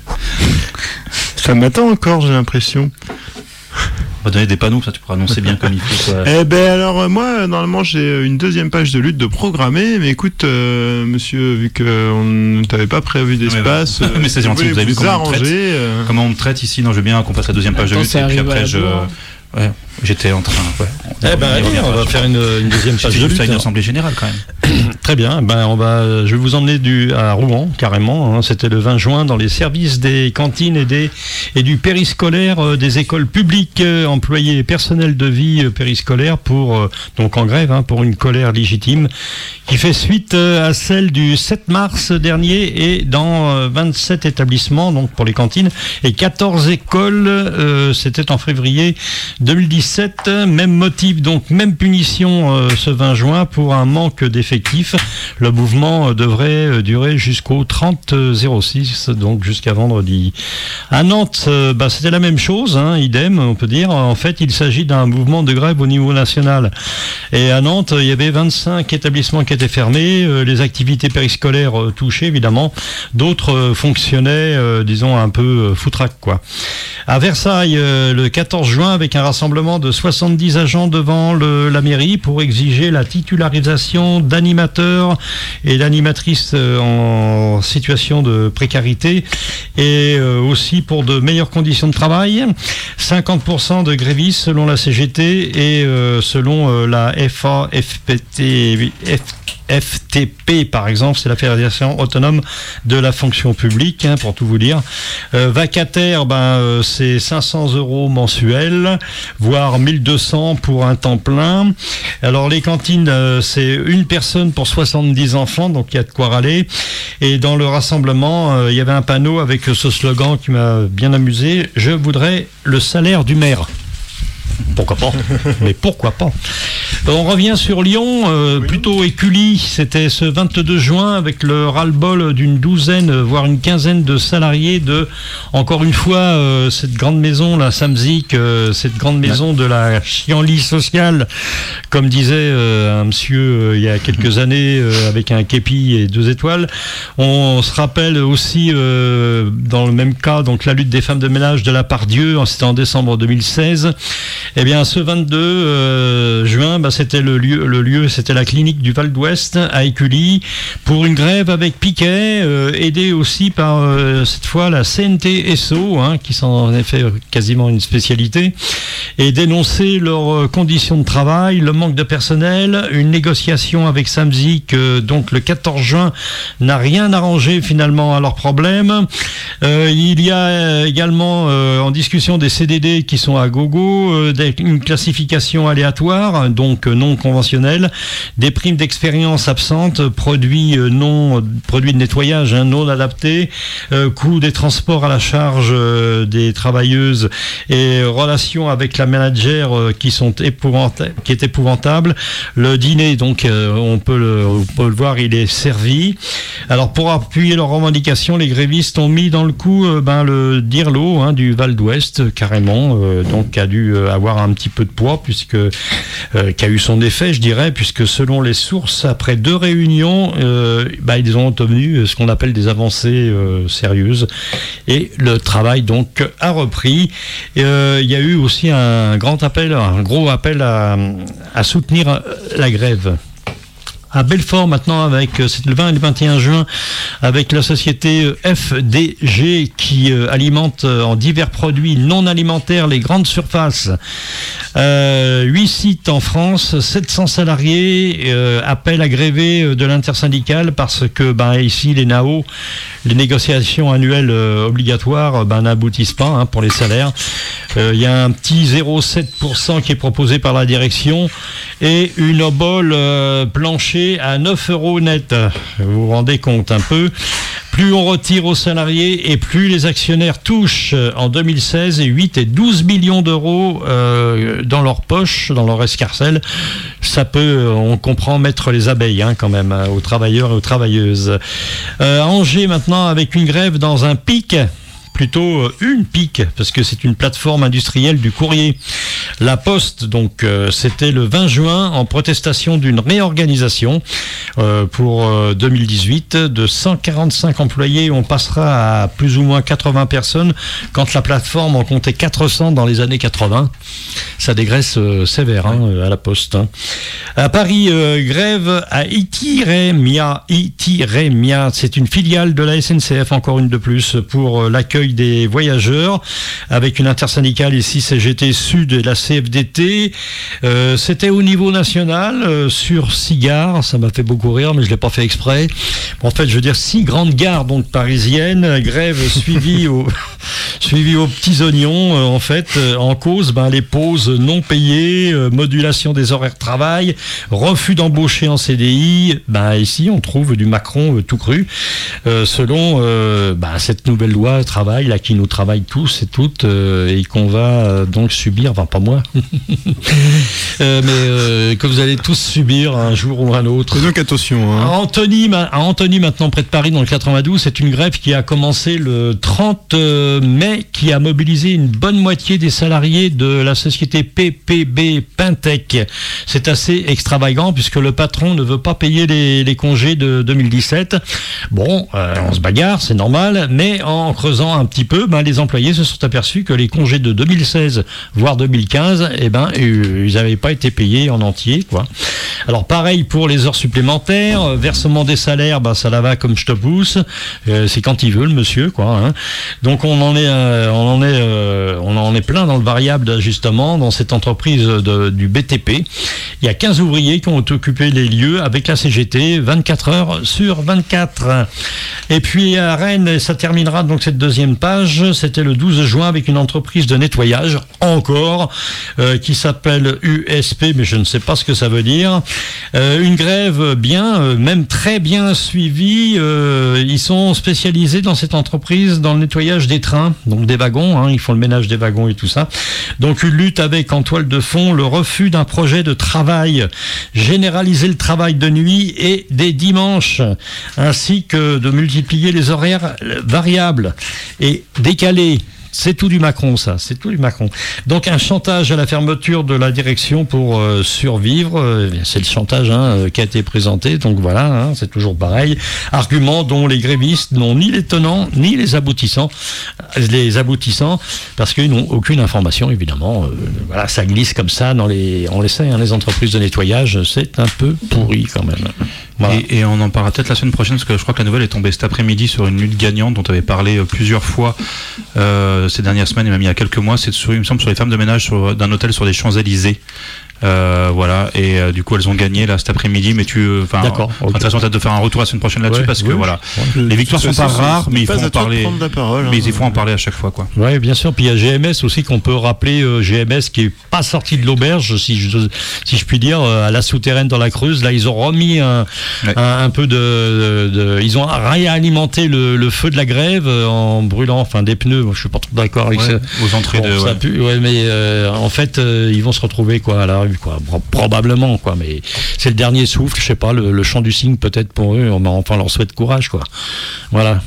Ça m'attend encore, j'ai l'impression. On va donner des panneaux, ça tu pourras annoncer bien comme il faut. Quoi. Eh ben alors, moi, normalement, j'ai une deuxième page de lutte de programmer, mais écoute, euh, monsieur, vu qu'on ne t'avait pas prévu d'espace, mais, ouais. mais c'est gentil, vous avez vu comment on, traite, euh... comment on me traite ici. Non, je veux bien qu'on passe la deuxième page Attends, de lutte, et puis après, je... Ouais, j'étais en train. Ouais, on, eh ben, allez, on va faire une, une deuxième page de lutte. Une assemblée générale quand même. Très bien. Ben, on va. Je vais vous emmener du à Rouen carrément. Hein, c'était le vingt juin dans les services des cantines et des et du périscolaire euh, des écoles publiques, euh, employés et personnel de vie euh, périscolaire pour euh, donc en grève hein, pour une colère légitime qui fait suite euh, à celle du sept mars dernier et dans euh, vingt-sept établissements donc pour les cantines et quatorze écoles. Euh, c'était en février deux mille dix-sept, même motif, donc même punition euh, ce vingt juin pour un manque d'effectifs. Le mouvement euh, devrait euh, durer jusqu'au trente zéro six, donc jusqu'à vendredi. À Nantes, euh, bah, c'était la même chose, hein, idem, on peut dire. En fait, il s'agit d'un mouvement de grève au niveau national. Et à Nantes, il y avait vingt-cinq établissements qui étaient fermés, euh, les activités périscolaires euh, touchées, évidemment. D'autres euh, fonctionnaient, euh, disons, un peu euh, foutraque, quoi. À Versailles, euh, le quatorze juin, avec un rassemblement de soixante-dix agents devant le, la mairie pour exiger la titularisation d'animateurs et d'animatrices en situation de précarité et aussi pour de meilleures conditions de travail. cinquante pour cent de grévistes selon la C G T et selon la F A F P T F F T P par exemple, c'est la Fédération autonome de la fonction publique, hein, pour tout vous dire. Euh, vacataire, ben, euh, c'est cinq cents euros mensuels, voire mille deux cents pour un temps plein. Alors les cantines, euh, c'est une personne pour soixante-dix enfants, donc il y a de quoi râler. Et dans le rassemblement, euh, il y avait un panneau avec ce slogan qui m'a bien amusé, « Je voudrais le salaire du maire ». Pourquoi pas? Mais pourquoi pas? On revient sur Lyon, euh, oui. Plutôt Écully. C'était ce vingt-deux juin avec le ras-le-bol d'une douzaine, voire une quinzaine de salariés de, encore une fois, euh, cette grande maison, la Samzik, euh, cette grande maison de la chienlit sociale, comme disait euh, un monsieur euh, il y a quelques années euh, avec un képi et deux étoiles. On, on se rappelle aussi, euh, dans le même cas, donc la lutte des femmes de ménage de la Pardieu, c'était en décembre deux mille seize. Et Eh bien, ce vingt-deux euh, juin, bah, c'était le lieu, le lieu, c'était la clinique du Val d'Ouest à Écully pour une grève avec piquet, euh, aidée aussi par euh, cette fois la C N T S O, hein, qui s'en est fait quasiment une spécialité, et dénoncer leurs conditions de travail, le manque de personnel, une négociation avec Samsic, euh, donc le quatorze juin, n'a rien arrangé finalement à leurs problèmes. Euh, il y a également euh, en discussion des C D D qui sont à gogo, euh, des, une classification aléatoire, donc euh, non conventionnelle, des primes d'expérience absentes, produits euh, non produits de nettoyage hein, non adaptés, euh, coût des transports à la charge euh, des travailleuses et relations avec la manager euh, qui sont épouvantables, qui est épouvantable. Le dîner, donc euh, on peut le, on peut le voir, il est servi. Alors pour appuyer leurs revendications, les grévistes ont mis dans le coup euh, ben, le Dirlo hein, du Val d'Ouest carrément, euh, donc qui a dû euh, avoir un petit peu de poids puisque euh, qui a eu son effet, je dirais, puisque selon les sources, après deux réunions, euh, ben, ils ont obtenu ce qu'on appelle des avancées euh, sérieuses et le travail donc a repris. Euh, il y a eu aussi un grand appel, un gros appel à, à soutenir la grève. À Belfort maintenant, avec c'est le vingt et le vingt et un juin, avec la société F D G qui euh, alimente euh, en divers produits non alimentaires les grandes surfaces. Euh, huit sites en France, sept cents salariés, euh, appel à gréver de l'intersyndicale parce que ben, ici les N A O, les négociations annuelles euh, obligatoires ben, n'aboutissent pas hein, pour les salaires. Il euh, y a un petit zéro virgule sept pour cent qui est proposé par la direction et une obole euh, planchée à neuf euros net. Vous vous rendez compte un peu. Plus on retire aux salariés et plus les actionnaires touchent en deux mille seize huit et douze millions d'euros euh, dans leur poche, dans leur escarcelle. Ça peut, on comprend, mettre les abeilles hein, quand même aux travailleurs et aux travailleuses. Euh, à Angers maintenant avec une grève dans un pic. Plutôt une pique, parce que c'est une plateforme industrielle du courrier. La Poste, donc, euh, c'était le vingt juin, en protestation d'une réorganisation euh, pour euh, deux mille dix-huit. De cent quarante-cinq employés, on passera à plus ou moins quatre-vingts personnes, quand la plateforme en comptait quatre cents dans les années quatre-vingts. Ça dégraisse euh, sévère hein, à la Poste. Hein. À Paris, euh, grève à Itiremia. Itiremia, c'est une filiale de la S N C F, encore une de plus, pour euh, l'accueil des voyageurs, avec une intersyndicale ici, C G T Sud et la C F D T. Euh, c'était au niveau national, euh, sur six gares, ça m'a fait beaucoup rire, mais je ne l'ai pas fait exprès. En fait, je veux dire, six grandes gares donc parisiennes, grève suivie, au, suivie aux petits oignons, euh, en fait, euh, en cause, ben, les pauses non payées, euh, modulation des horaires de travail, refus d'embaucher en C D I. Ben, ici, on trouve du Macron euh, tout cru, euh, selon euh, ben, cette nouvelle loi travail là qui nous travaille tous et toutes euh, et qu'on va euh, donc subir, enfin pas moi, euh, mais euh, que vous allez tous subir un jour ou un autre. Donc attention. Hein. À Antony, à Antony, maintenant près de Paris, dans le quatre-vingt-douze, c'est une grève qui a commencé le trente mai, qui a mobilisé une bonne moitié des salariés de la société P P B Pintec. C'est assez extravagant puisque le patron ne veut pas payer les, les congés de deux mille dix-sept. Bon, euh, on se bagarre, c'est normal, mais en creusant un petit peu, ben, les employés se sont aperçus que les congés de deux mille seize, voire deux mille quinze, eh ben, ils n'avaient pas été payés en entier, quoi. Alors pareil pour les heures supplémentaires, versement des salaires, ben, ça la va comme je te pousse, euh, c'est quand il veut le monsieur, quoi. Hein. Donc on en est, euh, on en est, euh, on en est plein dans le variable d'ajustement dans cette entreprise de, du B T P. Il y a quinze ouvriers qui ont occupé les lieux avec la C G T, vingt-quatre heures sur vingt-quatre. Et puis à Rennes, ça terminera donc cette deuxième page, c'était le douze juin avec une entreprise de nettoyage, encore, euh, qui s'appelle U S P, mais je ne sais pas ce que ça veut dire. Euh, une grève bien, euh, même très bien suivie. Euh, ils sont spécialisés dans cette entreprise dans le nettoyage des trains, donc des wagons, hein, ils font le ménage des wagons et tout ça. Donc une lutte avec en toile de fond le refus d'un projet de travail, généraliser le travail de nuit et des dimanches, ainsi que de multiplier les horaires variables et décalés C'est tout du Macron, ça. C'est tout du Macron. Donc un chantage à la fermeture de la direction pour euh, survivre. Euh, c'est le chantage hein, qui a été présenté. Donc voilà, hein, c'est toujours pareil. Argument dont les grévistes n'ont ni les tenants ni les aboutissants. Les aboutissants, parce qu'ils n'ont aucune information, évidemment. Euh, voilà, ça glisse comme ça dans les. On le sait, hein, les entreprises de nettoyage, c'est un peu pourri quand même. Voilà. Et, et on en parlera peut-être la semaine prochaine, parce que je crois que la nouvelle est tombée cet après-midi sur une lutte gagnante dont tu avais parlé plusieurs fois euh, ces dernières semaines et même il y a quelques mois. C'est sur, il me semble sur les femmes de ménage sur, d'un hôtel sur les Champs-Élysées. Euh, voilà, et euh, du coup elles ont gagné là cet après-midi, mais tu enfin d'accord, okay. Intéressant peut-être de faire un retour la semaine prochaine là-dessus, ouais, parce que oui, voilà, ouais. Les victoires sont pas rares, mais il faut en parler. Parole, mais hein, il faut en parler à chaque fois, quoi. Ouais, bien sûr. Puis il y a G M S aussi qu'on peut rappeler, euh, G M S qui est pas sorti de l'auberge, si je si je puis dire, euh, à la souterraine dans la Creuse. Là, ils ont remis un ouais. un, un peu de, de, de, ils ont réalimenté le, le feu de la grève euh, en brûlant, enfin des pneus. Moi, je suis pas trop d'accord avec ouais, ça. Aux entrées bon, de. Ça Ouais. Pu, ouais, mais euh, en fait, euh, ils vont se retrouver quoi à la rue, quoi. Probablement, quoi. Mais c'est le dernier souffle. Je sais pas, le, le chant du cygne peut-être pour eux. On enfin leur souhaite courage, quoi. Voilà.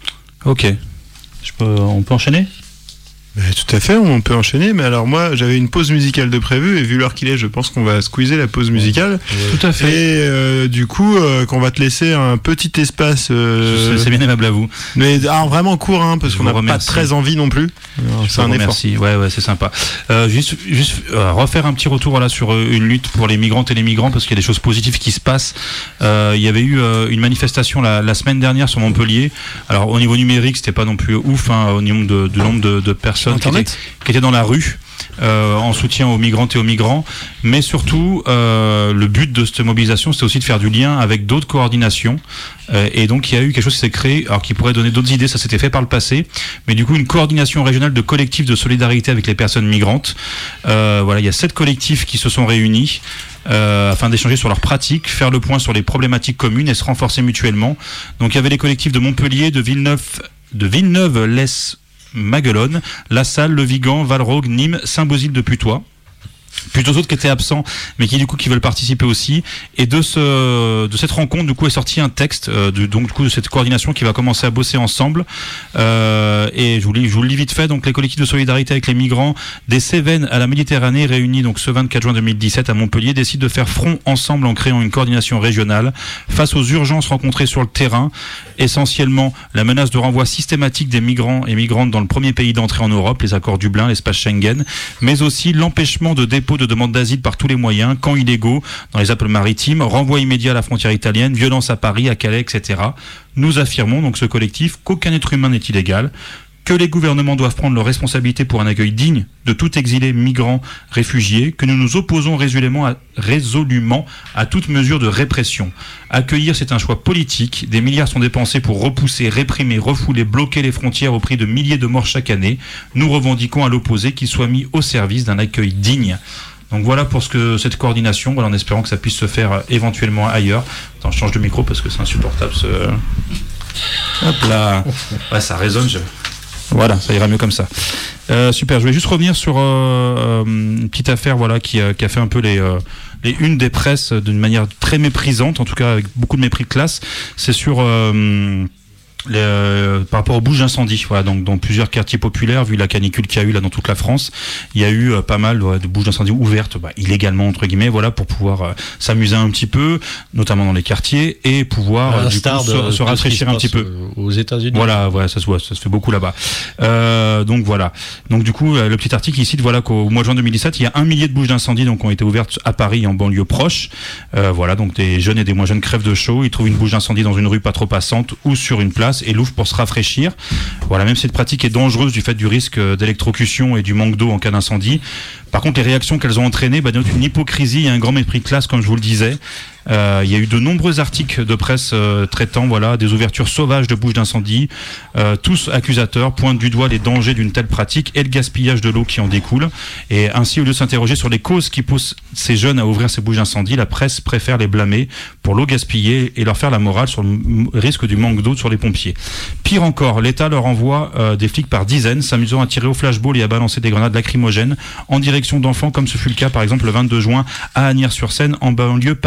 Ok. Je peux, on peut enchaîner ? Mais tout à fait, on peut enchaîner. Mais alors moi, j'avais une pause musicale de prévu et vu l'heure qu'il est, je pense qu'on va squeezer la pause musicale. Ouais. Tout à fait. Et euh, du coup, euh, qu'on va te laisser un petit espace. Euh... C'est bien aimable à vous. Mais alors, vraiment court, hein, parce je qu'on n'a pas très envie non plus. Alors, c'est un effort. Merci. Ouais, ouais, c'est sympa. Euh, juste, juste euh, refaire un petit retour voilà sur euh, une lutte pour les migrantes et les migrants, parce qu'il y a des choses positives qui se passent. Euh, il y avait eu euh, une manifestation la, la semaine dernière sur Montpellier. Alors au niveau numérique, c'était pas non plus ouf, hein, au niveau de, de nombre de, de personnes. Qui étaient, qui étaient dans la rue euh, en soutien aux migrantes et aux migrants, mais surtout euh, le but de cette mobilisation, c'était aussi de faire du lien avec d'autres coordinations, euh, et donc il y a eu quelque chose qui s'est créé, alors qui pourrait donner d'autres idées, ça s'était fait par le passé, mais du coup une coordination régionale de collectifs de solidarité avec les personnes migrantes. Euh, voilà, il y a sept collectifs qui se sont réunis Euh, afin d'échanger sur leurs pratiques, faire le point sur les problématiques communes et se renforcer mutuellement. Donc il y avait les collectifs de Montpellier, de Villeneuve, de Villeneuve-lès Maguelone, La Salle, Le Vigan, Valrogue, Nîmes, Saint-Bosile de Putois. Plutôt d'autres qui étaient absents, mais qui du coup qui veulent participer aussi. Et de ce de cette rencontre, du coup, est sorti un texte euh, de, donc du coup de cette coordination qui va commencer à bosser ensemble. Euh, et je vous lis, je vous le lis vite fait. Donc les collectifs de solidarité avec les migrants des Cévennes à la Méditerranée réunis donc ce vingt-quatre juin deux mille dix-sept à Montpellier décident de faire front ensemble en créant une coordination régionale face aux urgences rencontrées sur le terrain, essentiellement la menace de renvoi systématique des migrants et migrantes dans le premier pays d'entrée en Europe, les accords Dublin, l'espace Schengen, mais aussi l'empêchement de dépôt de demande d'asile par tous les moyens, camps illégaux dans les Alpes-Maritimes, renvoi immédiat à la frontière italienne, violence à Paris, à Calais, et cetera. Nous affirmons donc ce collectif qu'aucun être humain n'est illégal, que les gouvernements doivent prendre leurs responsabilités pour un accueil digne de tout exilé, migrant, réfugié, que nous nous opposons résolument à, résolument à toute mesure de répression. Accueillir, c'est un choix politique. Des milliards sont dépensés pour repousser, réprimer, refouler, bloquer les frontières au prix de milliers de morts chaque année. Nous revendiquons à l'opposé qu'ils soient mis au service d'un accueil digne. Donc voilà pour ce que cette coordination, voilà, en espérant que ça puisse se faire euh, éventuellement ailleurs. Attends, je change de micro parce que c'est insupportable ce... Hop là. Ouais, ça résonne. Je... Voilà, ça ira mieux comme ça. Euh, super, je vais juste revenir sur euh, une petite affaire voilà, qui, euh, qui a fait un peu les, euh, les unes des presses d'une manière très méprisante, en tout cas avec beaucoup de mépris de classe. C'est sur... Euh, Les, euh, par rapport aux bouches d'incendie, voilà, donc dans plusieurs quartiers populaires, vu la canicule qu'il y a eu là dans toute la France, il y a eu euh, pas mal ouais, de bouches d'incendie ouvertes, bah, illégalement entre guillemets, voilà, pour pouvoir euh, s'amuser un petit peu, notamment dans les quartiers, et pouvoir euh, du coup, se, se rafraîchir un petit peu. Aux États-Unis. Voilà, voilà, ça se voit, ça se fait beaucoup là-bas. Euh, donc voilà. Donc du coup, le petit article il cite voilà qu'au mois de juin deux mille dix-sept, il y a un millier de bouches d'incendie donc ont été ouvertes à Paris et en banlieue proche. Euh, voilà, donc des jeunes et des moins jeunes crèvent de chaud, ils trouvent une bouche d'incendie dans une rue pas trop passante ou sur une place et l'ouvrent pour se rafraîchir. Voilà, même cette pratique est dangereuse du fait du risque d'électrocution et du manque d'eau en cas d'incendie. Par contre, les réactions qu'elles ont entraînées, bah, notent une hypocrisie et un grand mépris de classe, comme je vous le disais. Euh, il y a eu de nombreux articles de presse euh, traitant voilà, des ouvertures sauvages de bouches d'incendie. Euh, tous accusateurs pointent du doigt les dangers d'une telle pratique et le gaspillage de l'eau qui en découle. Et ainsi, au lieu de s'interroger sur les causes qui poussent ces jeunes à ouvrir ces bouches d'incendie, la presse préfère les blâmer pour l'eau gaspillée et leur faire la morale sur le risque du manque d'eau sur les pompiers. Pire encore, l'État leur envoie euh, des flics par dizaines, s'amusant à tirer au flashball et à balancer des grenades lacrymogènes en direction d'enfants, comme ce fut le cas par exemple le vingt-deux juin à Asnières-sur-Seine en banlieue parisienne.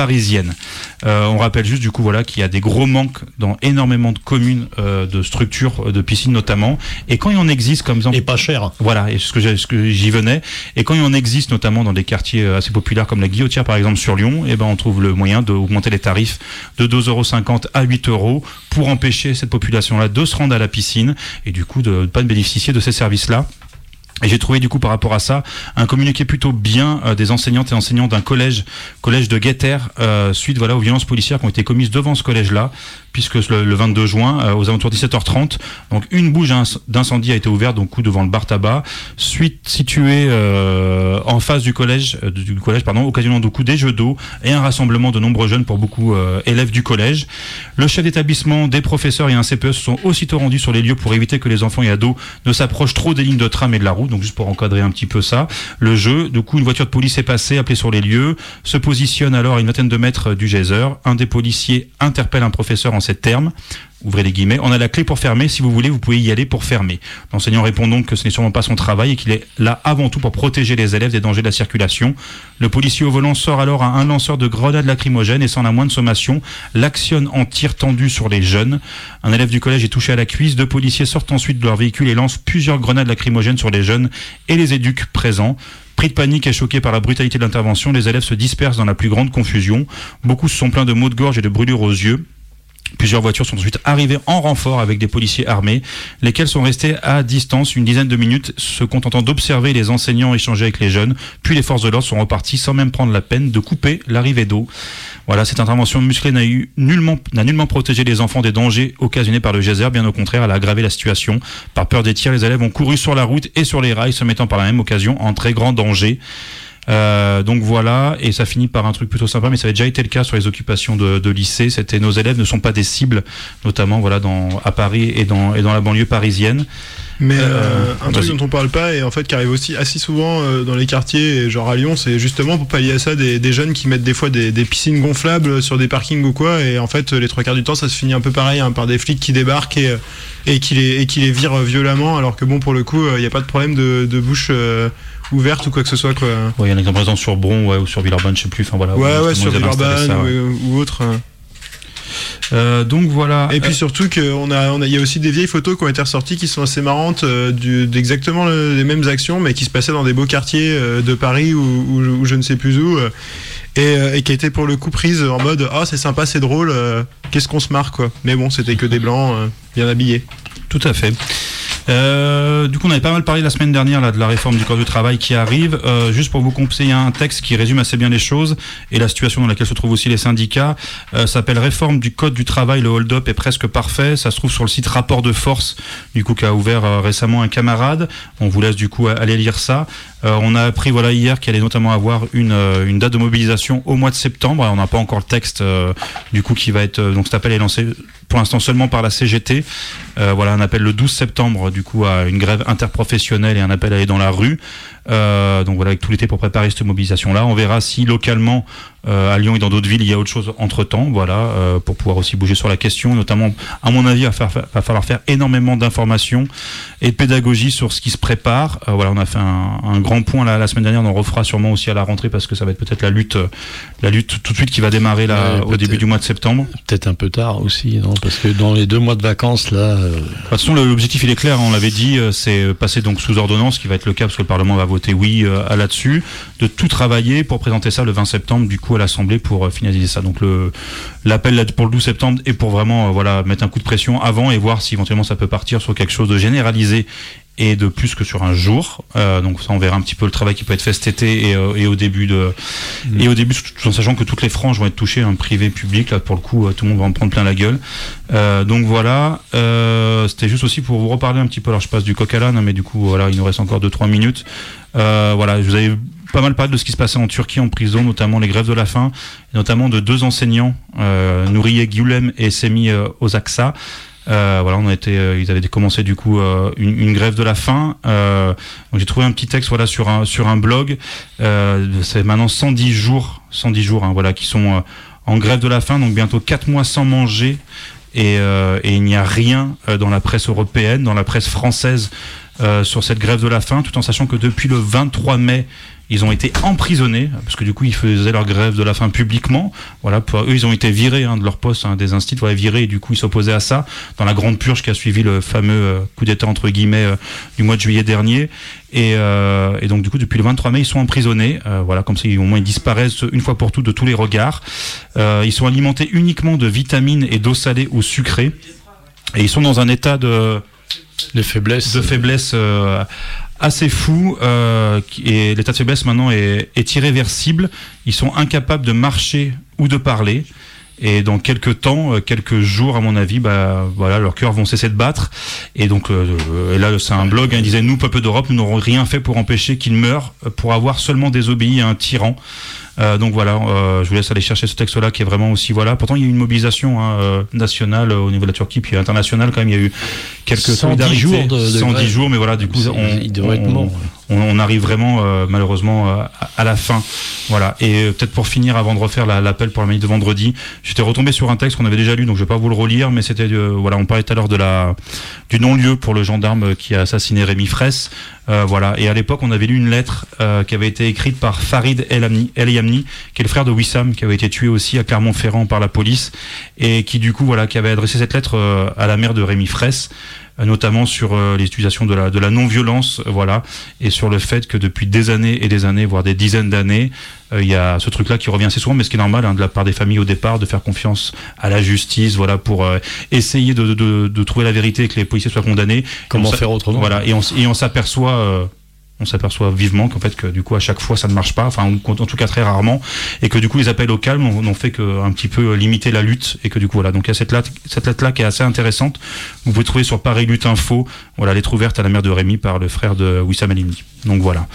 parisienne. Euh, on rappelle juste du coup voilà qu'il y a des gros manques dans énormément de communes euh, de structures de piscines notamment. Et quand il en existe comme exemple, et pas cher. Voilà, et ce que, j'ai, ce que j'y venais. Et quand il en existe notamment dans des quartiers assez populaires comme la Guillotière par exemple sur Lyon, et ben on trouve le moyen d'augmenter les tarifs de deux euros cinquante à huit euros pour empêcher cette population-là de se rendre à la piscine et du coup de ne pas bénéficier de ces services-là. Et j'ai trouvé du coup par rapport à ça un communiqué plutôt bien euh, des enseignantes et enseignants d'un collège, collège de Guetter, euh, suite voilà aux violences policières qui ont été commises devant ce collège-là, puisque le, le vingt-deux juin, euh, aux alentours de dix-sept heures trente, donc une bouche d'incendie a été ouverte donc coup devant le bar tabac, suite située euh, en face du collège, euh, du collège pardon, occasionnant du coup des jeux d'eau et un rassemblement de nombreux jeunes pour beaucoup euh, élèves du collège. Le chef d'établissement, des professeurs et un C P E se sont aussitôt rendus sur les lieux pour éviter que les enfants et ados ne s'approchent trop des lignes de tram et de la route. Donc juste pour encadrer un petit peu ça, le jeu. Du coup, une voiture de police est passée, appelée sur les lieux, se positionne alors à une vingtaine de mètres du geyser. Un des policiers interpelle un professeur en ces termes, ouvrez les guillemets, on a la clé pour fermer, si vous voulez, vous pouvez y aller pour fermer. L'enseignant répond donc que ce n'est sûrement pas son travail et qu'il est là avant tout pour protéger les élèves des dangers de la circulation. Le policier au volant sort alors à un lanceur de grenades lacrymogènes et sans la moindre sommation, l'actionne en tir tendu sur les jeunes. Un élève du collège est touché à la cuisse, deux policiers sortent ensuite de leur véhicule et lancent plusieurs grenades lacrymogènes sur les jeunes et les éduques présents. Pris de panique et choqués par la brutalité de l'intervention, les élèves se dispersent dans la plus grande confusion. Beaucoup se sont plaints de maux de gorge et de brûlures aux yeux. Plusieurs voitures sont ensuite arrivées en renfort avec des policiers armés, lesquels sont restés à distance une dizaine de minutes, se contentant d'observer les enseignants échanger avec les jeunes, puis les forces de l'ordre sont reparties sans même prendre la peine de couper l'arrivée d'eau. Voilà, cette intervention musclée n'a eu nullement, n'a nullement protégé les enfants des dangers occasionnés par le geyser, bien au contraire, elle a aggravé la situation. Par peur des tirs, les élèves ont couru sur la route et sur les rails, se mettant par la même occasion en très grand danger. Euh, donc voilà, et ça finit par un truc plutôt sympa, mais ça avait déjà été le cas sur les occupations de, de lycée. C'était nos élèves ne sont pas des cibles, notamment voilà dans à Paris et dans et dans la banlieue parisienne. Mais euh, un truc dont on parle pas et en fait qui arrive aussi assez souvent euh, dans les quartiers, genre à Lyon, c'est justement pour pallier à ça des, des jeunes qui mettent des fois des, des piscines gonflables sur des parkings ou quoi, et en fait les trois quarts du temps ça se finit un peu pareil hein, par des flics qui débarquent et et qui les et qui les virent violemment, alors que bon pour le coup il euh, n'y a pas de problème de, de bouche euh, ouverte ou quoi que ce soit quoi. Ouais, il y en a qui sont présents sur Bron ouais, ou sur Villeurbanne, je sais plus, enfin voilà. Ouais ouais, sur Villeurbanne ou, ouais. ou autre. Euh. Euh, donc voilà. Et puis surtout qu'on a, on a, il y a aussi des vieilles photos qui ont été ressorties qui sont assez marrantes, euh, du, d'exactement le, les mêmes actions, mais qui se passaient dans des beaux quartiers euh, de Paris ou, ou, ou je ne sais plus où, euh, et, euh, et qui étaient pour le coup prises en mode ah oh, c'est sympa, c'est drôle, euh, qu'est-ce qu'on se marre quoi. Mais bon, c'était que des blancs euh, bien habillés. Tout à fait. Euh, du coup, on avait pas mal parlé la semaine dernière là de la réforme du code du travail qui arrive. Euh, juste pour vous conseiller un texte qui résume assez bien les choses et la situation dans laquelle se trouvent aussi les syndicats. Euh, ça s'appelle Réforme du code du travail. Le hold-up est presque parfait. Ça se trouve sur le site Rapport de Force, du coup qu'a ouvert euh, récemment un camarade. On vous laisse du coup aller lire ça. Euh, on a appris voilà hier qu'il allait notamment avoir une euh, une date de mobilisation au mois de septembre. Alors, on n'a pas encore le texte euh, du coup qui va être euh, donc cet appel est lancé pour l'instant seulement par la C G T. Euh, voilà, un appel le douze septembre du coup à une grève interprofessionnelle et un appel à aller dans la rue. Euh, donc voilà, avec tout l'été pour préparer cette mobilisation-là. On verra si localement euh, à Lyon et dans d'autres villes il y a autre chose entre temps, voilà, euh, pour pouvoir aussi bouger sur la question. Notamment, à mon avis, il va, faire, va falloir faire énormément d'informations et de pédagogie sur ce qui se prépare. Euh, voilà, on a fait un, un grand point là, la semaine dernière, on en refera sûrement aussi à la rentrée parce que ça va être peut-être la lutte, la lutte tout de suite qui va démarrer là ouais, au début du mois de septembre. Peut-être un peu tard aussi, non ? Parce que dans les deux mois de vacances là. Euh... De toute façon, l'objectif il est clair, on l'avait dit, c'est passer donc sous ordonnance, qui va être le cas parce que le Parlement va voter oui euh, à là-dessus, de tout travailler pour présenter ça le vingt septembre du coup à l'Assemblée pour euh, finaliser ça. Donc le l'appel là, pour le douze septembre est pour vraiment euh, voilà mettre un coup de pression avant et voir si éventuellement ça peut partir sur quelque chose de généralisé et de plus que sur un jour. Euh, donc ça on verra un petit peu le travail qui peut être fait cet été et, euh, et au début de mmh. et au début tout en sachant que toutes les franges vont être touchées, un hein, privé, public, là pour le coup euh, tout le monde va en prendre plein la gueule. Euh, donc voilà, euh, c'était juste aussi pour vous reparler un petit peu. Alors je passe du coq à l'âne, mais du coup voilà il nous reste encore deux trois minutes. Euh, voilà, je vous avais pas mal parlé de ce qui se passait en Turquie en prison, notamment les grèves de la faim, notamment de deux enseignants, euh, Nouriye Gülem et Semih euh, Ozaksa. Euh, voilà, on a été, euh, ils avaient commencé du coup euh, une, une grève de la faim. Euh, donc j'ai trouvé un petit texte voilà sur un sur un blog. Euh, c'est maintenant cent dix jours, cent dix jours, hein, voilà, qui sont euh, en grève de la faim, donc bientôt quatre mois sans manger. Et, euh, et il n'y a rien euh, dans la presse européenne, dans la presse française euh, sur cette grève de la faim, tout en sachant que depuis le vingt-trois mai, Ils ont été emprisonnés parce que du coup ils faisaient leur grève de la faim publiquement. Voilà, pour eux ils ont été virés hein, de leur poste, hein, des instituts, voilà, virés et du coup ils s'opposaient à ça dans la grande purge qui a suivi le fameux euh, coup d'État entre guillemets euh, du mois de juillet dernier. Et, euh, et donc du coup depuis le vingt-trois mai ils sont emprisonnés. Euh, voilà, comme ça au moins ils disparaissent une fois pour toutes de tous les regards. Euh, ils sont alimentés uniquement de vitamines et d'eau salée ou sucrée. Et ils sont dans un état de de faiblesse, de faiblesse euh, assez fou. Euh, et l'état de faiblesse maintenant est, est irréversible. Ils sont incapables de marcher ou de parler. Et dans quelques temps, quelques jours à mon avis, bah voilà, leurs cœurs vont cesser de battre. Et donc euh, et là c'est un blog, hein, il disait nous peuple d'Europe, nous n'aurons rien fait pour empêcher qu'ils meurent, pour avoir seulement désobéi à un tyran. Euh, donc voilà, euh, je vous laisse aller chercher ce texte-là qui est vraiment aussi voilà. Pourtant il y a eu une mobilisation hein, euh, nationale euh, au niveau de la Turquie, puis internationale quand même. Il y a eu quelques solidarités, jours de, de cent dix jours, mais voilà, du coup on, il devrait on, être mort. On, on arrive vraiment euh, malheureusement euh, à la fin. Voilà. Et euh, peut-être pour finir, avant de refaire la, l'appel pour la manif de vendredi, j'étais retombé sur un texte qu'on avait déjà lu, donc je vais pas vous le relire, mais c'était euh, voilà, on parlait tout à l'heure de la du non-lieu pour le gendarme qui a assassiné Rémi Fraisse. Euh, voilà. Et à l'époque, on avait lu une lettre euh, qui avait été écrite par Farid El Amni, El Yamni, qui est le frère de Wissam, qui avait été tué aussi à Clermont-Ferrand par la police, et qui du coup, voilà, qui avait adressé cette lettre euh, à la mère de Rémi Fraisse, euh, notamment sur euh, les utilisations de la de la non-violence, euh, voilà, et sur le fait que depuis des années et des années, voire des dizaines d'années, il euh, y a ce truc-là qui revient assez souvent, mais ce qui est normal hein, de la part des familles au départ, de faire confiance à la justice, voilà, pour euh, essayer de, de, de trouver la vérité et que les policiers soient condamnés. Comment faire autrement ? Voilà, et on, et on s'aperçoit, euh, on s'aperçoit vivement qu'en fait que du coup à chaque fois ça ne marche pas, enfin en tout cas très rarement, et que du coup les appels au calme n'ont fait que un petit peu limiter la lutte, et que du coup voilà, donc il y a cette lettre, cette lettre-là qui est assez intéressante. Vous pouvez trouver sur Paris Lutte Info, voilà, lettre ouverte à la mère de Rémi par le frère de Wissam El Yamni. Donc voilà.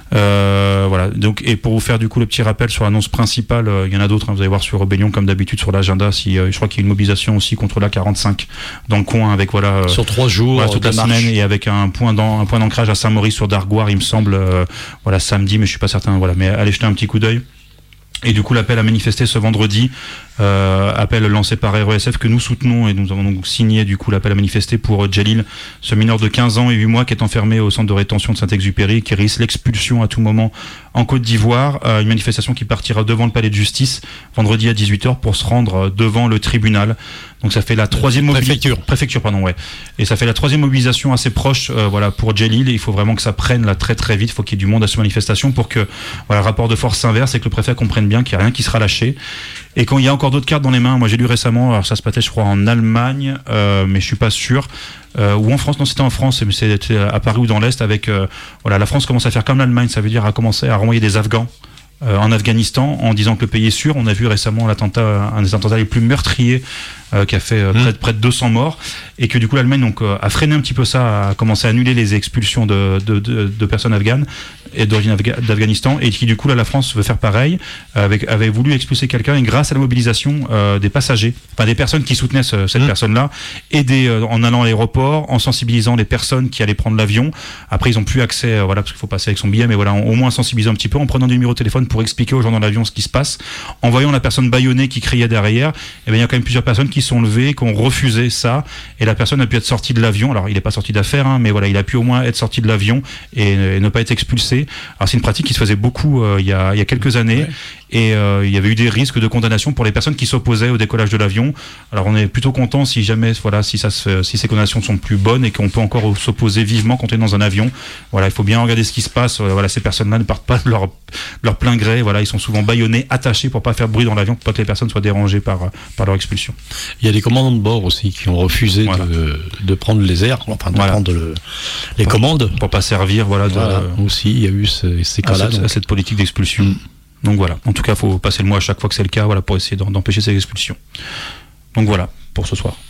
Euh, voilà. Donc, et pour vous faire du coup le petit rappel sur l'annonce principale, euh, il y en a d'autres, hein, vous allez voir sur Rebellion comme d'habitude sur l'agenda. Si euh, je crois qu'il y a une mobilisation aussi contre la quarante-cinq dans le coin avec voilà euh, sur trois jours, voilà, toute la marche. Semaine, et avec un point d'an, un point d'ancrage à Saint-Maurice sur Dargoire, il me semble, euh, voilà samedi, mais je suis pas certain. Voilà, mais allez jeter un petit coup d'œil. Et du coup, l'appel à manifester ce vendredi, euh, appel lancé par R E S F que nous soutenons, et nous avons donc signé du coup l'appel à manifester pour Djelil, ce mineur de quinze ans et huit mois qui est enfermé au centre de rétention de Saint-Exupéry, qui risque l'expulsion à tout moment en Côte d'Ivoire. Euh, une manifestation qui partira devant le palais de justice vendredi à dix-huit heures pour se rendre devant le tribunal. Donc ça fait la troisième préfecture. préfecture pardon ouais. Et ça fait la troisième mobilisation assez proche euh, voilà pour Djelil, et il faut vraiment que ça prenne là très très vite. Il faut qu'il y ait du monde à cette manifestation pour que voilà, le rapport de force s'inverse et que le préfet comprenne bien qu'il n'y a rien qui sera lâché. Et quand il y a encore d'autres cartes dans les mains, moi j'ai lu récemment, alors ça se passait je crois en Allemagne, euh, mais je suis pas sûr, euh, ou en France, non c'était en France, mais c'était à Paris ou dans l'Est, avec euh, voilà, la France commence à faire comme l'Allemagne, ça veut dire à commencer à renvoyer des Afghans euh, en Afghanistan en disant que le pays est sûr. On a vu récemment l'attentat, un des attentats les plus meurtriers euh, qui a fait euh, mmh. près, de, près de deux cents morts, et que du coup l'Allemagne donc euh, a freiné un petit peu ça, a commencé à annuler les expulsions de, de, de, de personnes afghanes et d'origine d'Afghanistan, et qui du coup là la France veut faire pareil, avec, avait voulu expulser quelqu'un, et grâce à la mobilisation euh, des passagers, enfin des personnes qui soutenaient ce, cette mmh. personne-là, et des, euh, en allant à l'aéroport, en sensibilisant les personnes qui allaient prendre l'avion. Après ils ont plus accès, euh, voilà, parce qu'il faut passer avec son billet, mais voilà, au moins sensibiliser un petit peu, en prenant des numéros de téléphone pour expliquer aux gens dans l'avion ce qui se passe, en voyant la personne bâillonnée qui criait derrière. Et bien il y a quand même plusieurs personnes qui sont levées, qui ont refusé ça, et la personne a pu être sortie de l'avion. Alors il n'est pas sorti d'affaire, hein, mais voilà, il a pu au moins être sorti de l'avion et, et ne pas être expulsé. Alors c'est une pratique qui se faisait beaucoup euh, il, y a, il y a quelques années, ouais. Et euh, il y avait eu des risques de condamnation pour les personnes qui s'opposaient au décollage de l'avion. Alors on est plutôt content si jamais, voilà, si ça se, si ces condamnations sont plus bonnes et qu'on peut encore s'opposer vivement quand on est dans un avion. Voilà, il faut bien regarder ce qui se passe. Voilà, ces personnes-là ne partent pas de leur, leur plein gré. Voilà, ils sont souvent bâillonnés, attachés pour pas faire de bruit dans l'avion, pour pas que les personnes soient dérangées par par leur expulsion. Il y a des commandants de bord aussi qui ont refusé voilà. de, de prendre les airs, enfin de voilà. prendre le, les pour, commandes pour pas servir. Voilà, voilà. De, aussi il y a eu ce, ces cas-là, à cette, à cette politique d'expulsion. Mm. Donc voilà, en tout cas, il faut passer le mot à chaque fois que c'est le cas, voilà, pour essayer d'empêcher ces expulsions. Donc voilà, pour ce soir.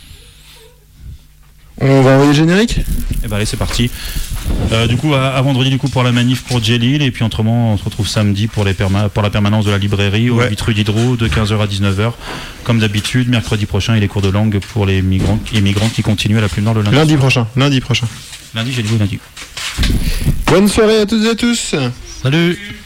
On va envoyer le générique ? Eh ben allez, c'est parti. Euh, du coup, à, à vendredi du coup pour la manif pour Djelil, et puis autrement, on se retrouve samedi pour, les perma- pour la permanence de la librairie au ouais. huit rue Diderot de quinze heures à dix-neuf heures. Comme d'habitude, mercredi prochain, et les cours de langue pour les migrants et migrants qui continuent à la Plume Nord le lundi. Lundi prochain, lundi prochain. Lundi, j'ai dit oui, lundi. Bonne soirée à toutes et à tous. Salut.